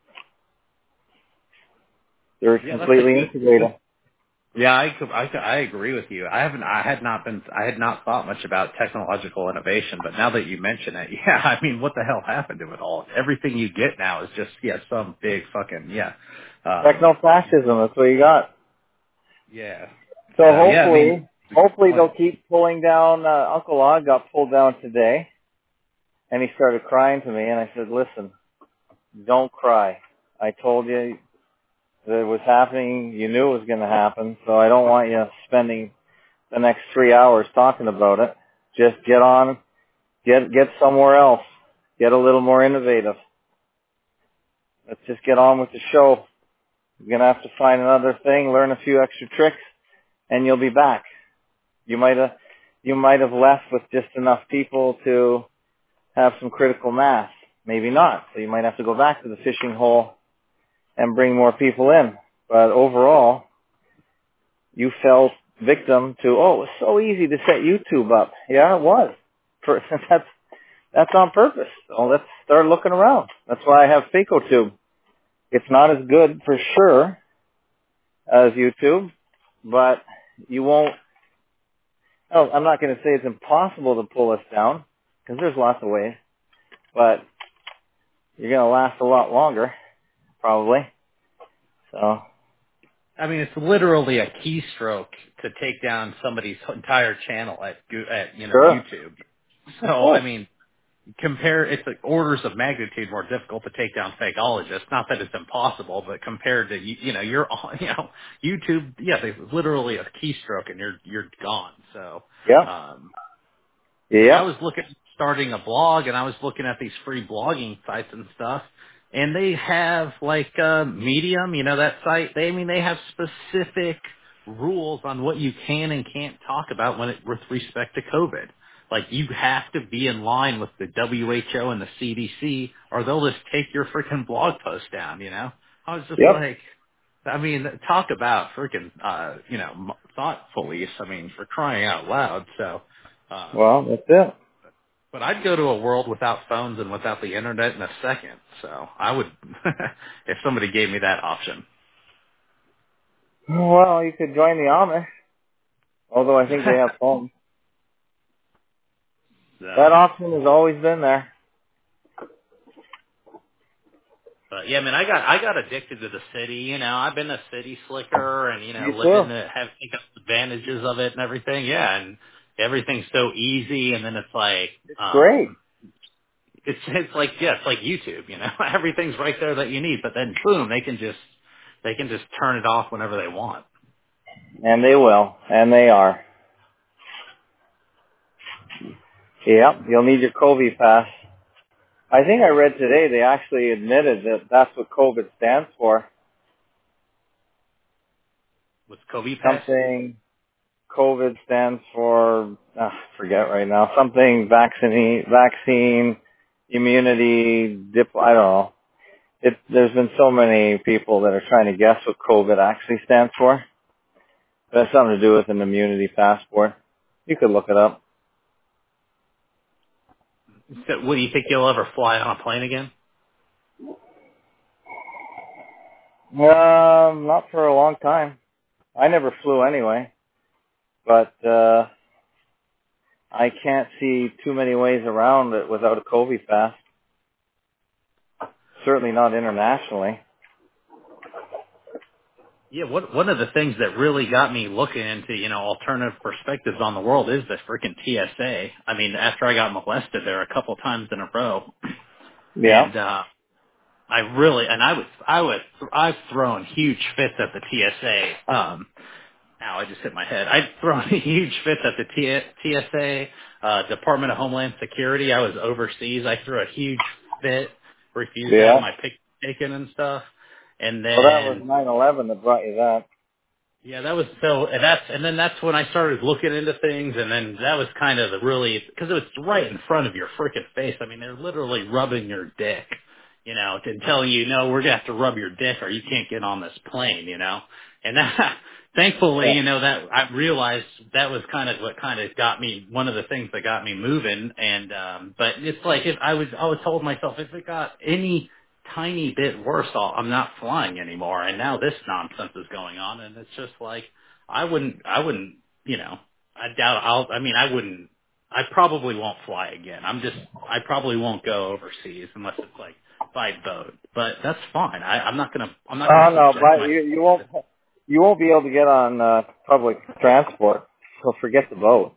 They're Yeah, completely integrated. Yeah, I, I, I agree with you. I haven't, I had not been, I had not thought much about technological innovation, but now that you mention it, yeah, I mean, what the hell happened to it all? Everything you get now is just, yeah, some big fucking, yeah. Um, Techno-fascism, that's what you got. Yeah. So Uh, hopefully, yeah, I mean, hopefully they'll keep pulling down, uh, Uncle Og got pulled down today, and he started crying to me, and I said, listen, don't cry. I told you that it was happening, you knew it was going to happen, so I don't want you spending the next three hours talking about it. Just get on, get get somewhere else, get a little more innovative. Let's just get on with the show. You're going to have to find another thing, learn a few extra tricks, and you'll be back. You might have, you might have left with just enough people to have some critical mass. Maybe not. So you might have to go back to the fishing hole and bring more people in. But overall, you fell victim to, oh, it was so easy to set YouTube up. Yeah, it was. For, that's, that's on purpose. So let's start looking around. That's why I have FacoTube. It's not as good for sure as YouTube, but you won't, oh, I'm not going to say it's impossible to pull us down, because there's lots of ways, but you're going to last a lot longer, probably. So I mean, it's literally a keystroke to take down somebody's entire channel at, Go- at you know, Sure. YouTube. So, I mean, compare, it's like orders of magnitude more difficult to take down fakeologists. Not that it's impossible, but compared to, you, you know, you're on, you know, YouTube, yeah, it's literally a keystroke and you're, you're gone. So, Yep. um, like I Yep. was looking, starting a blog and I was looking at these free blogging sites and stuff. And they have like, uh, Medium, you know, that site. They, I mean, they have specific rules on what you can and can't talk about when it, with respect to COVID. Like you have to be in line with the W H O and the C D C or they'll just take your freaking blog post down, you know? I was just Yep. like, I mean, talk about freaking, uh, you know, m- thought police. I mean, for crying out loud. So, um, Well, that's it. but I'd go to a world without phones and without the internet in a second. So I would, if somebody gave me that option. Well, you could join the Amish, although I think they have phones. That So, option has always been there. but yeah, I mean, I got I got addicted to the city. You know, I've been a city slicker, and you know, Me too. looking to have take up advantages of it and everything. Yeah, and everything's so easy, and then it's like, It's great. um, it's it's like yeah, it's like YouTube. You know, everything's right there that you need, but then boom, they can just they can just turn it off whenever they want. And they will. And they are. Yep. You'll need your COVID pass. I think I read today they actually admitted that that's what COVID stands for. With COVID Pass. Something COVID stands for, uh, forget right now, something vaccine, vaccine, immunity, dip, I don't know. It, there's been so many people that are trying to guess what COVID actually stands for. It has something to do with an immunity passport. You could look it up. So, what do you think you'll ever fly on a plane again? Um, not for a long time. I never flew anyway, but, uh, I can't see too many ways around it without a COVID pass. Certainly not internationally. Yeah, what one of the things that really got me looking into, you know, alternative perspectives on the world is the freaking T S A. I mean, after I got molested there a couple times in a row, Yeah. and uh I really and I was I was I've thrown huge fits at the T S A. Um Ow, I just hit my head. I've thrown huge fits at the T- TSA, uh, Department of Homeland Security. I was overseas. I threw a huge fit, refused to have Yeah. my pic taken and stuff. And Well, that was then nine eleven that brought you that. yeah, that was so, and that's, and then that's when I started looking into things, and then that was kind of the really, because it was right in front of your freaking face. I mean, they're literally rubbing your dick, you know, to tell you, no, we're gonna have to rub your dick or you can't get on this plane, you know. And that, thankfully, Yeah. you know, that I realized that was kind of what kind of got me, one of the things that got me moving. And, um, but it's like, if I was, I was told myself, if it got any tiny bit worse, I'll, I'm not flying anymore. And now this nonsense is going on, and it's just like I wouldn't, I wouldn't, you know, I doubt I'll. I mean, I wouldn't. I probably won't fly again. I'm just, I probably won't go overseas unless it's like by boat. But that's fine. I, I'm not gonna, I'm not Oh gonna no, subject but myself you you to won't it. you won't be able to get on uh, public transport. So forget the boat.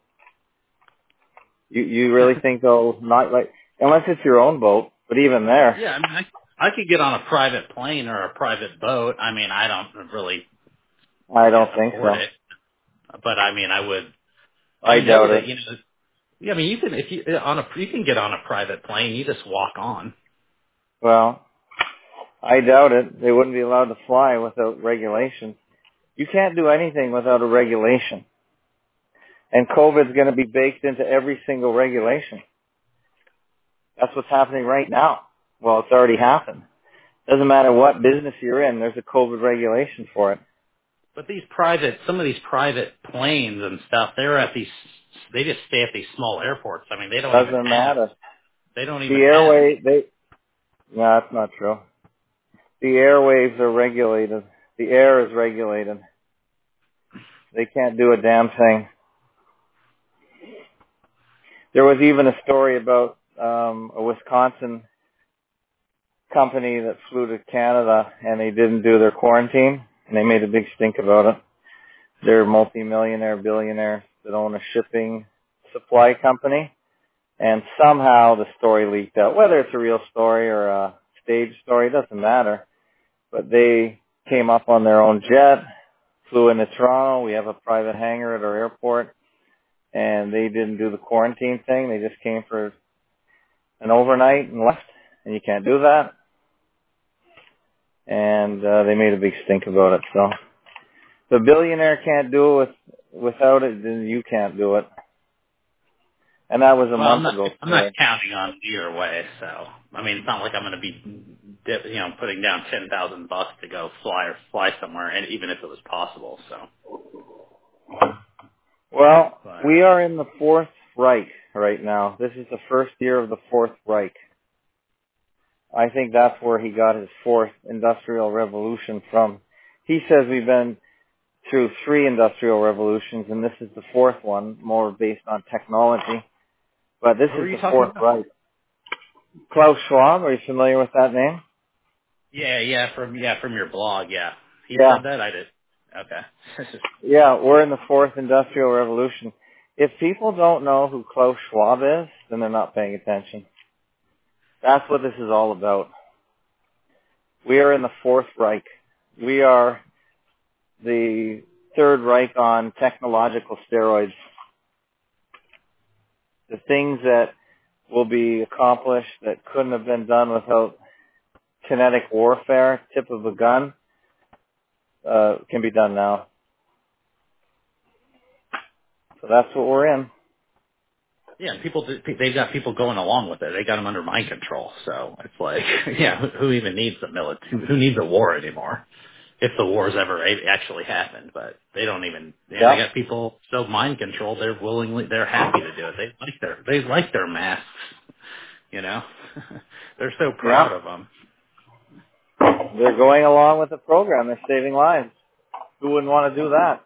You you really think they'll not like unless it's your own boat? But even there, Yeah, I mean, I, I could get on a private plane or a private boat. I mean, I don't really, I I guess, don't think afford so. it. But I mean, I would. I I know doubt that it. you know. Yeah, I mean, you can if you on a you can get on a private plane. You just walk on. Well, I doubt it. They wouldn't be allowed to fly without regulation. You can't do anything without a regulation. And COVID's going to be baked into every single regulation. That's what's happening right now. Well, it's already happened. Doesn't matter what business you're in, there's a COVID regulation for it. But these private, some of these private planes and stuff, they're at these. They just stay at these small airports. I mean, they don't even Doesn't have. matter. They don't The even have. airway, they, no, that's not true. The airwaves are regulated. The air is regulated. They can't do a damn thing. There was even a story about um, a Wisconsin company that flew to Canada and they didn't do their quarantine. and they made a big stink about it. They're multi-millionaire billionaires that own a shipping supply company, and somehow the story leaked out. Whether it's a real story or a stage story, doesn't matter. But they came up on their own jet, flew into Toronto. We have a private hangar at our airport, and they didn't do the quarantine thing. They just came for an overnight and left, and you can't do that. And uh, they made a big stink about it. So if a billionaire can't do it with, without it, then you can't do it. And that was a Well, month I'm not, ago. I'm not counting on it either way. So, I mean, it's not like I'm going to be, dip, you know, putting down ten thousand bucks to go fly or fly somewhere, and even if it was possible. So, Well, but, we are in the Fourth Reich right now. This is the first year of the Fourth Reich. I think that's where he got his fourth industrial revolution from. He says we've been through three industrial revolutions, and this is the fourth one, more based on technology. But this who are is you the talking Fourth about? Reich. Klaus Schwab, are you familiar with that name? Yeah, yeah, from yeah, from your blog, yeah. He Yeah. said that. I did. Okay. Yeah, we're in the fourth industrial revolution. If people don't know who Klaus Schwab is, then they're not paying attention. That's what this is all about. We are in the Fourth Reich. We are the Third Reich on technological steroids. The things that will be accomplished that couldn't have been done without kinetic warfare, tip of a gun, uh, can be done now. So that's what we're in. Yeah, people, they've got people going along with it. They got them under mind control. So it's like, yeah, who, who even needs the military? Who, who needs a war anymore? If the wars ever a- actually happened, but they don't even, yeah, Yeah. they got people so mind controlled, they're willingly, they're happy to do it. They like their, they like their masks, you know? They're so Yeah. proud of them. They're going along with the program. They're saving lives. Who wouldn't want to do that?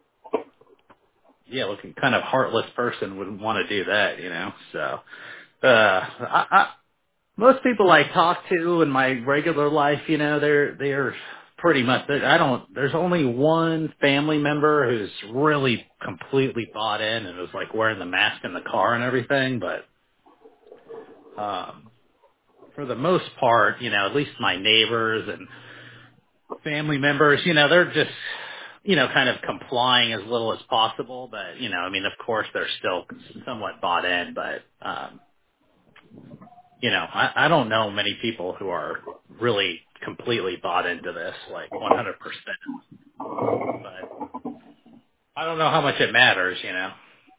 Yeah, looking kind of heartless person wouldn't want to do that, you know? So, uh, I, I, most people I talk to in my regular life, you know, they're they're pretty much. They're, I don't. There's only one family member who's really completely bought in and was like wearing the mask in the car and everything. But um, for the most part, you know, at least my neighbors and family members, you know, they're just, you know, kind of complying as little as possible. But you know, I mean, of course, they're still somewhat bought in, but. Um, You know, I, I don't know many people who are really completely bought into this, like one hundred percent. But I don't know how much it matters, you know.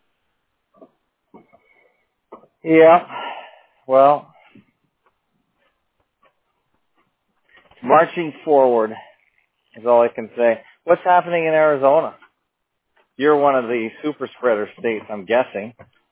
Yeah. Well, marching forward is all I can say. What's happening in Arizona? You're one of the super spreader states, I'm guessing.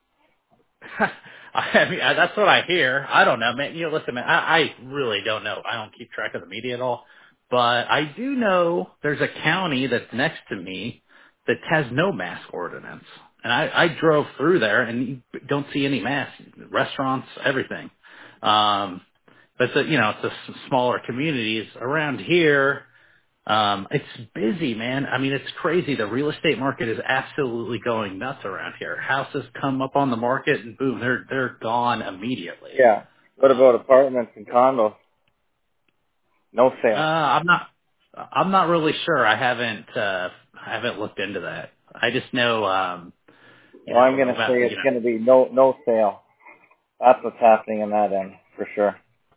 I mean, I- that's what I hear. I don't know, man. You know, listen, man, I, I really don't know. I don't keep track of the media at all. But I do know there's a county that's next to me that has no mask ordinance. And I, I drove through there and you don't see any masks. Restaurants, everything. Um, but it's a, you know, it's a s- smaller communities around here. Um, it's busy, man. I mean, it's crazy. The real estate market is absolutely going nuts around here. Houses come up on the market and boom, they're they're gone immediately. Yeah. What Uh, about apartments and condos? No uh, sale. I'm not I'm not really sure. I haven't uh, I haven't looked into that. I just know um, you Well, I'm know going to say about you it's know going to be no no sale. That's what's happening in that end, for sure.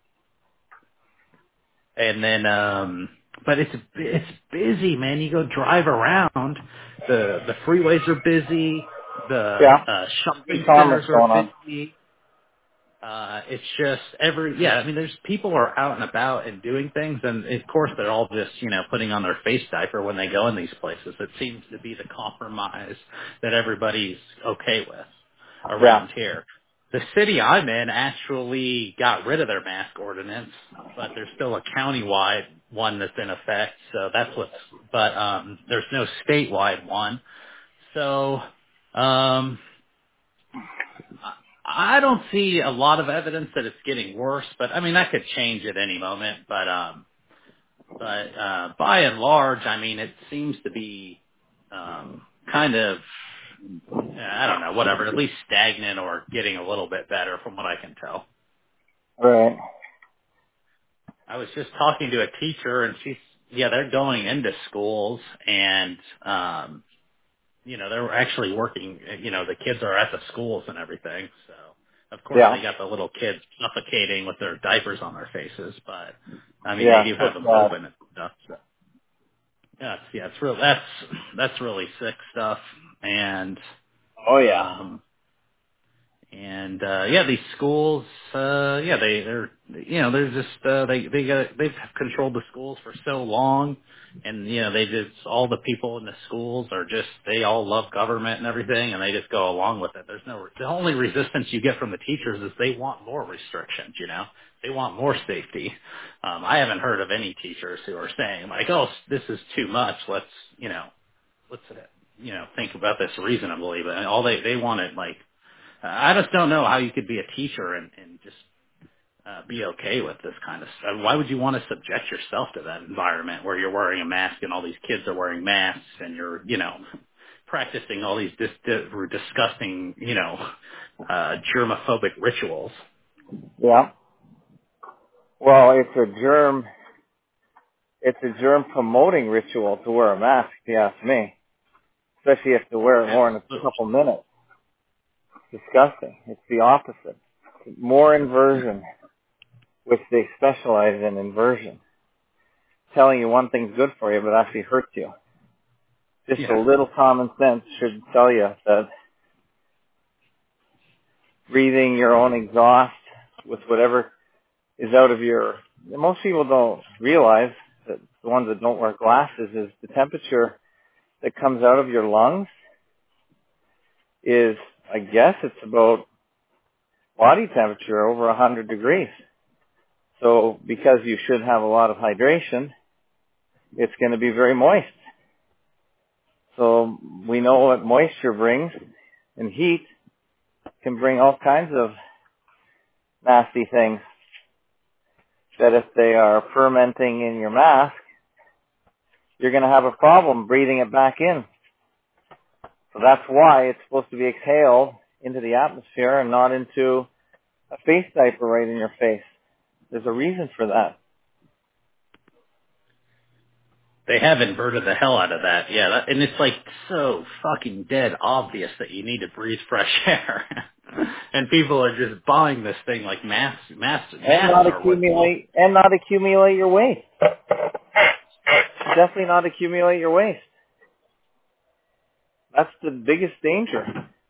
and then um, but it's it's busy, man. You go drive around, the the freeways are busy, the Yeah. uh, shopping E-commerce centers are going on. busy. Uh, it's just every, yeah, I mean, there's people are out and about and doing things, and of course they're all just, you know, putting on their face diaper when they go in these places. It seems to be the compromise that everybody's okay with Yeah. around here. The city I'm in actually got rid of their mask ordinance, but there's still a countywide one that's in effect, so that's what's, but, um, there's no statewide one. So, um, I don't see a lot of evidence that it's getting worse, but I mean that could change at any moment. But um, But uh, by and large, I mean, it seems to be um, kind of, I don't know, whatever, at least stagnant or getting a little bit better from what I can tell. Right. I was just talking to a teacher, and she's, yeah, they're going into schools, and, um, you know, they're actually working, you know, the kids are at the schools and everything, so. Of course, Yeah. they got the little kids suffocating with their diapers on their faces, but, I mean, they Yeah. do So have them sad. open and stuff, so. Yeah, it's, yeah, it's real. That's that's really sick stuff, and Oh yeah. um, and uh, yeah, these schools, uh, yeah, they they're you know they're just uh, they they got they've controlled the schools for so long, and you know they just all the people in the schools are just they all love government and everything, and they just go along with it. There's no the only resistance you get from the teachers is they want more restrictions. You know, they want more safety. Um, I haven't heard of any teachers who are saying like, oh, this is too much. Let's you know let's you know think about this reasonably. But all they they want it like. I just don't know how you could be a teacher and, and just uh, be okay with this kind of stuff. Why would you want to subject yourself to that environment where you're wearing a mask and all these kids are wearing masks and you're, you know, practicing all these dis- dis- disgusting, you know, uh, germophobic rituals? Yeah. Well, it's a germ. It's a germ promoting ritual to wear a mask, if you ask me. Especially if you wear it more than a Absolutely. couple minutes. Disgusting. It's the opposite. More inversion, which they specialize in inversion. Telling you one thing's good for you, but actually hurts you. Just a Yeah. little common sense should tell you that breathing your own exhaust with whatever is out of your, most people don't realize that the ones that don't wear glasses is the temperature that comes out of your lungs is, I guess it's about body temperature over one hundred degrees. So because you should have a lot of hydration, it's going to be very moist. So we know what moisture brings, and heat can bring all kinds of nasty things that if they are fermenting in your mask, you're going to have a problem breathing it back in. So that's why it's supposed to be exhaled into the atmosphere and not into a face diaper right in your face. There's a reason for that. They have inverted the hell out of that, yeah. That, and it's like so fucking dead obvious that you need to breathe fresh air, and people are just buying this thing like mass, mass, And masks not are worth more. accumulate, and not accumulate your waste. Definitely not accumulate your waste. That's the biggest danger.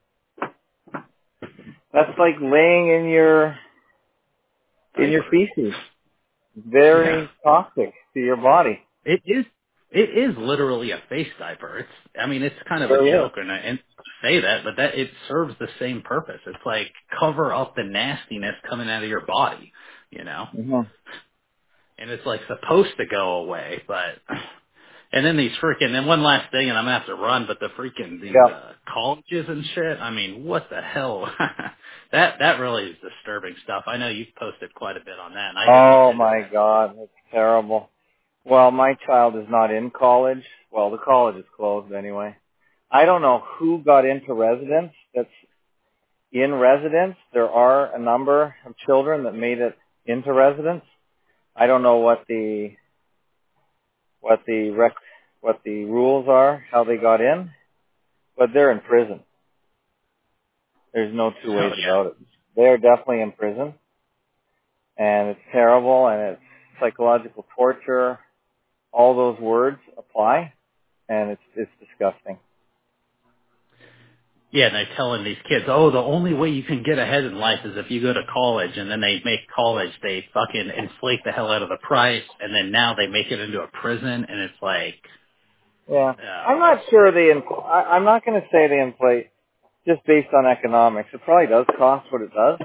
That's like laying in your, in your Diaper. feces. Yeah, Very toxic to your body. it is. It is literally a face diaper. It's. I mean, it's kind of a Sure is. joke, and I and say that, but that it serves the same purpose. It's like cover up the nastiness coming out of your body, you know. Mm-hmm. And it's like supposed to go away, but and then these freaking and one last thing, and I'm gonna have to run, but the freaking these Yep. uh colleges and shit. I mean, what the hell? that that really is disturbing stuff. I know you've posted quite a bit on that, and I didn't look Oh into my that. God, it's terrible. Well, my child is not in college. Well, the college is closed anyway. I don't know who got into residence that's in residence. There are a number of children that made it into residence. I don't know what the what the rec what the rules are, how they got in, but they're in prison. There's no two Oh ways yeah. about it. They're definitely in prison, and it's terrible, and it's psychological torture. All those words apply, and it's it's disgusting. Yeah, and they're telling these kids, oh, the only way you can get ahead in life is if you go to college, and then they make college, they fucking inflate the hell out of the price, and then now they make it into a prison, and it's like, Yeah, I'm oh, not sure they. Infl- I, I'm not going to say they inflate just based on economics. It probably does cost what it does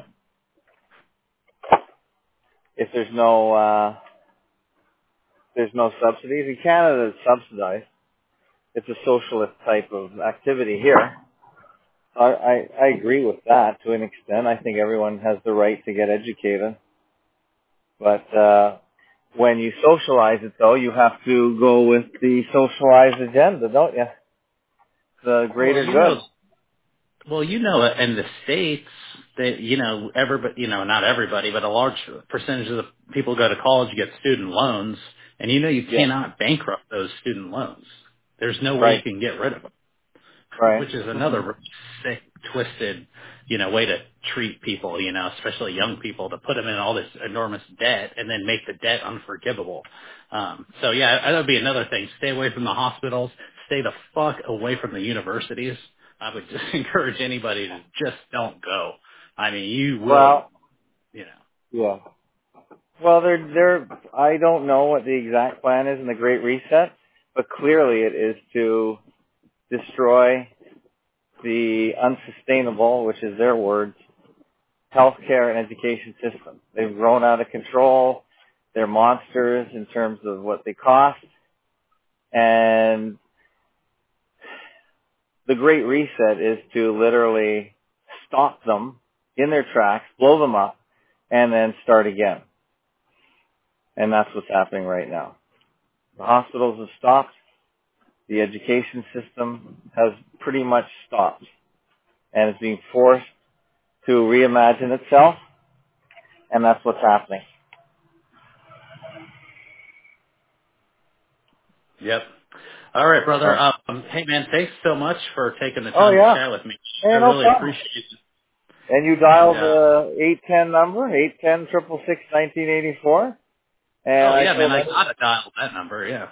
if there's no uh, there's no subsidies. In Canada, it's subsidized. It's a socialist type of activity here. I, I, I agree with that to an extent. I think everyone has the right to get educated. But uh, When you socialize it, though, you have to go with the socialized agenda, don't you? The greater Well, you good. know, well, you know, in the States, that, you know, everybody, you know, not everybody, but a large percentage of the people who go to college get student loans, and you know you Yeah. cannot bankrupt those student loans. There's no way you Right. can get rid of them. Right. Which is another really sick, twisted, you know, way to treat people, you know, especially young people, to put them in all this enormous debt and then make the debt unforgivable. Um, so yeah, that would be another thing. Stay away from the hospitals. Stay the fuck away from the universities. I would just encourage anybody to just don't go. I mean, you will, Well, you know. yeah. Well, they're, they're, I don't know what the exact plan is in the Great Reset, but clearly it is to destroy the unsustainable, which is their words, healthcare and education system. They've grown out of control. They're monsters in terms of what they cost. And the Great Reset is to literally stop them in their tracks, blow them up, and then start again. And that's what's happening right now. The hospitals have stopped. The education system has pretty much stopped. And it's being forced to reimagine itself. And that's what's happening. Yep. All right, brother. Oh, Um, hey, man, thanks so much for taking the oh time to yeah. chat with me. I Hey, no really problem. appreciate it. And you dial And, uh, the eight ten number, eight ten, six six six, nineteen eighty-four. And oh, I yeah, man, told I them, got to dial that number, yeah.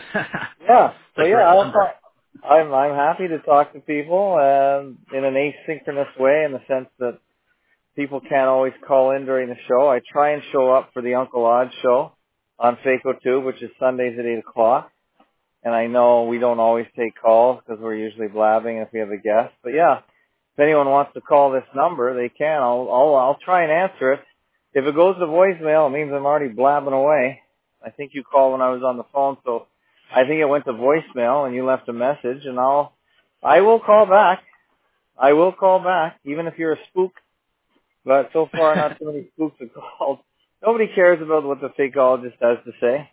yeah. It's So a yeah, great I'll number. talk. I'm, I'm happy to talk to people, um, in an asynchronous way, in the sense that people can't always call in during the show. I try and show up for the Uncle Odd show on FacoTube, which is Sundays at eight o'clock. And I know we don't always take calls because we're usually blabbing if we have a guest. But yeah, if anyone wants to call this number, they can. I'll, I'll, I'll try and answer it. If it goes to voicemail, it means I'm already blabbing away. I think you called when I was on the phone, so I think it went to voicemail and you left a message, and I'll, I will call back. I will call back, even if you're a spook. But so far, not too many spooks have called. Nobody cares about what the fakeologist has to say.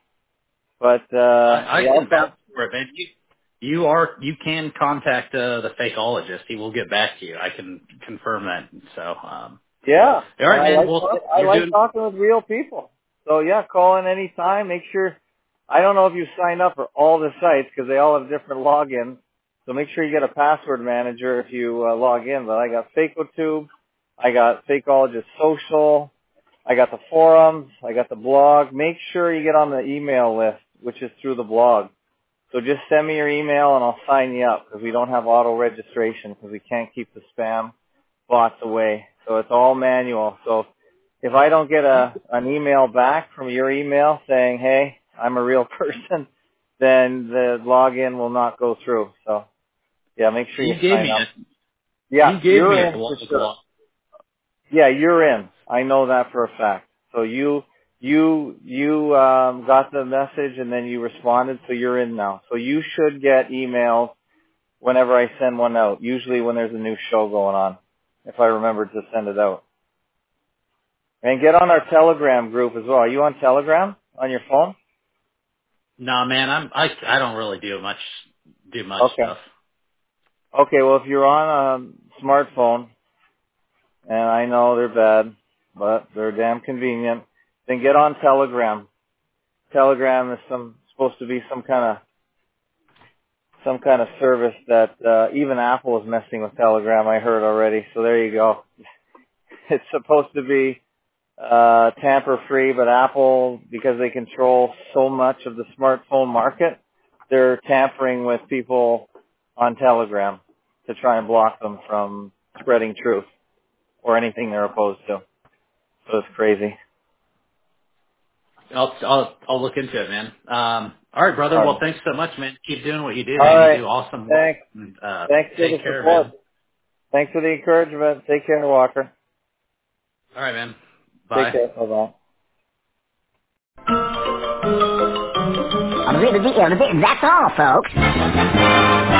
But uh, I, I yeah, I'll can talk. vouch for it, man. You, you are, you can contact uh, the fakeologist. He will get back to you. I can confirm that. So, um, Yeah, all and right, I man. like Well, talk, I you're like doing, talking with real people. So yeah, call in any time. Make sure. I don't know if you signed up for all the sites because they all have different logins. So make sure you get a password manager if you uh, log in. But I got FacoTube, I got Fakeologist Social, I got the forums, I got the blog. Make sure you get on the email list, which is through the blog. So just send me your email and I'll sign you up because we don't have auto registration because we can't keep the spam bots away. So it's all manual. So if I don't get a an email back from your email saying, hey, I'm a real person, then the login will not go through. So yeah, make sure you you gave sign me up. a, Yeah, you gave you're me a in for blog sure. log. Yeah, you're in. I know that for a fact. So you you you um, got the message and then you responded, so you're in now. So you should get emails whenever I send one out. Usually when there's a new show going on, if I remember to send it out. And get on our Telegram group as well. Are you on Telegram on your phone? Nah, man, I'm, I, I don't really do much, do much Okay. stuff. Okay. Well, if you're on a smartphone, and I know they're bad, but they're damn convenient, then get on Telegram. Telegram is some supposed to be some kind of some kind of service that uh, even Apple is messing with Telegram. I heard already. So there you go. It's supposed to be uh, tamper-free, but Apple, because they control so much of the smartphone market, they're tampering with people on Telegram to try and block them from spreading truth or anything they're opposed to. So it's crazy. I'll, I'll, I'll look into it, man. Um, all right, brother. All Well, right. thanks so much, man. Keep doing what you do, All man. You right. do awesome work. Thanks. And, uh, Thanks for the take care, support. man. Thanks for the encouragement. Take care, Walker. All right, man. Take Bye. care. Bye-bye. That's all, folks.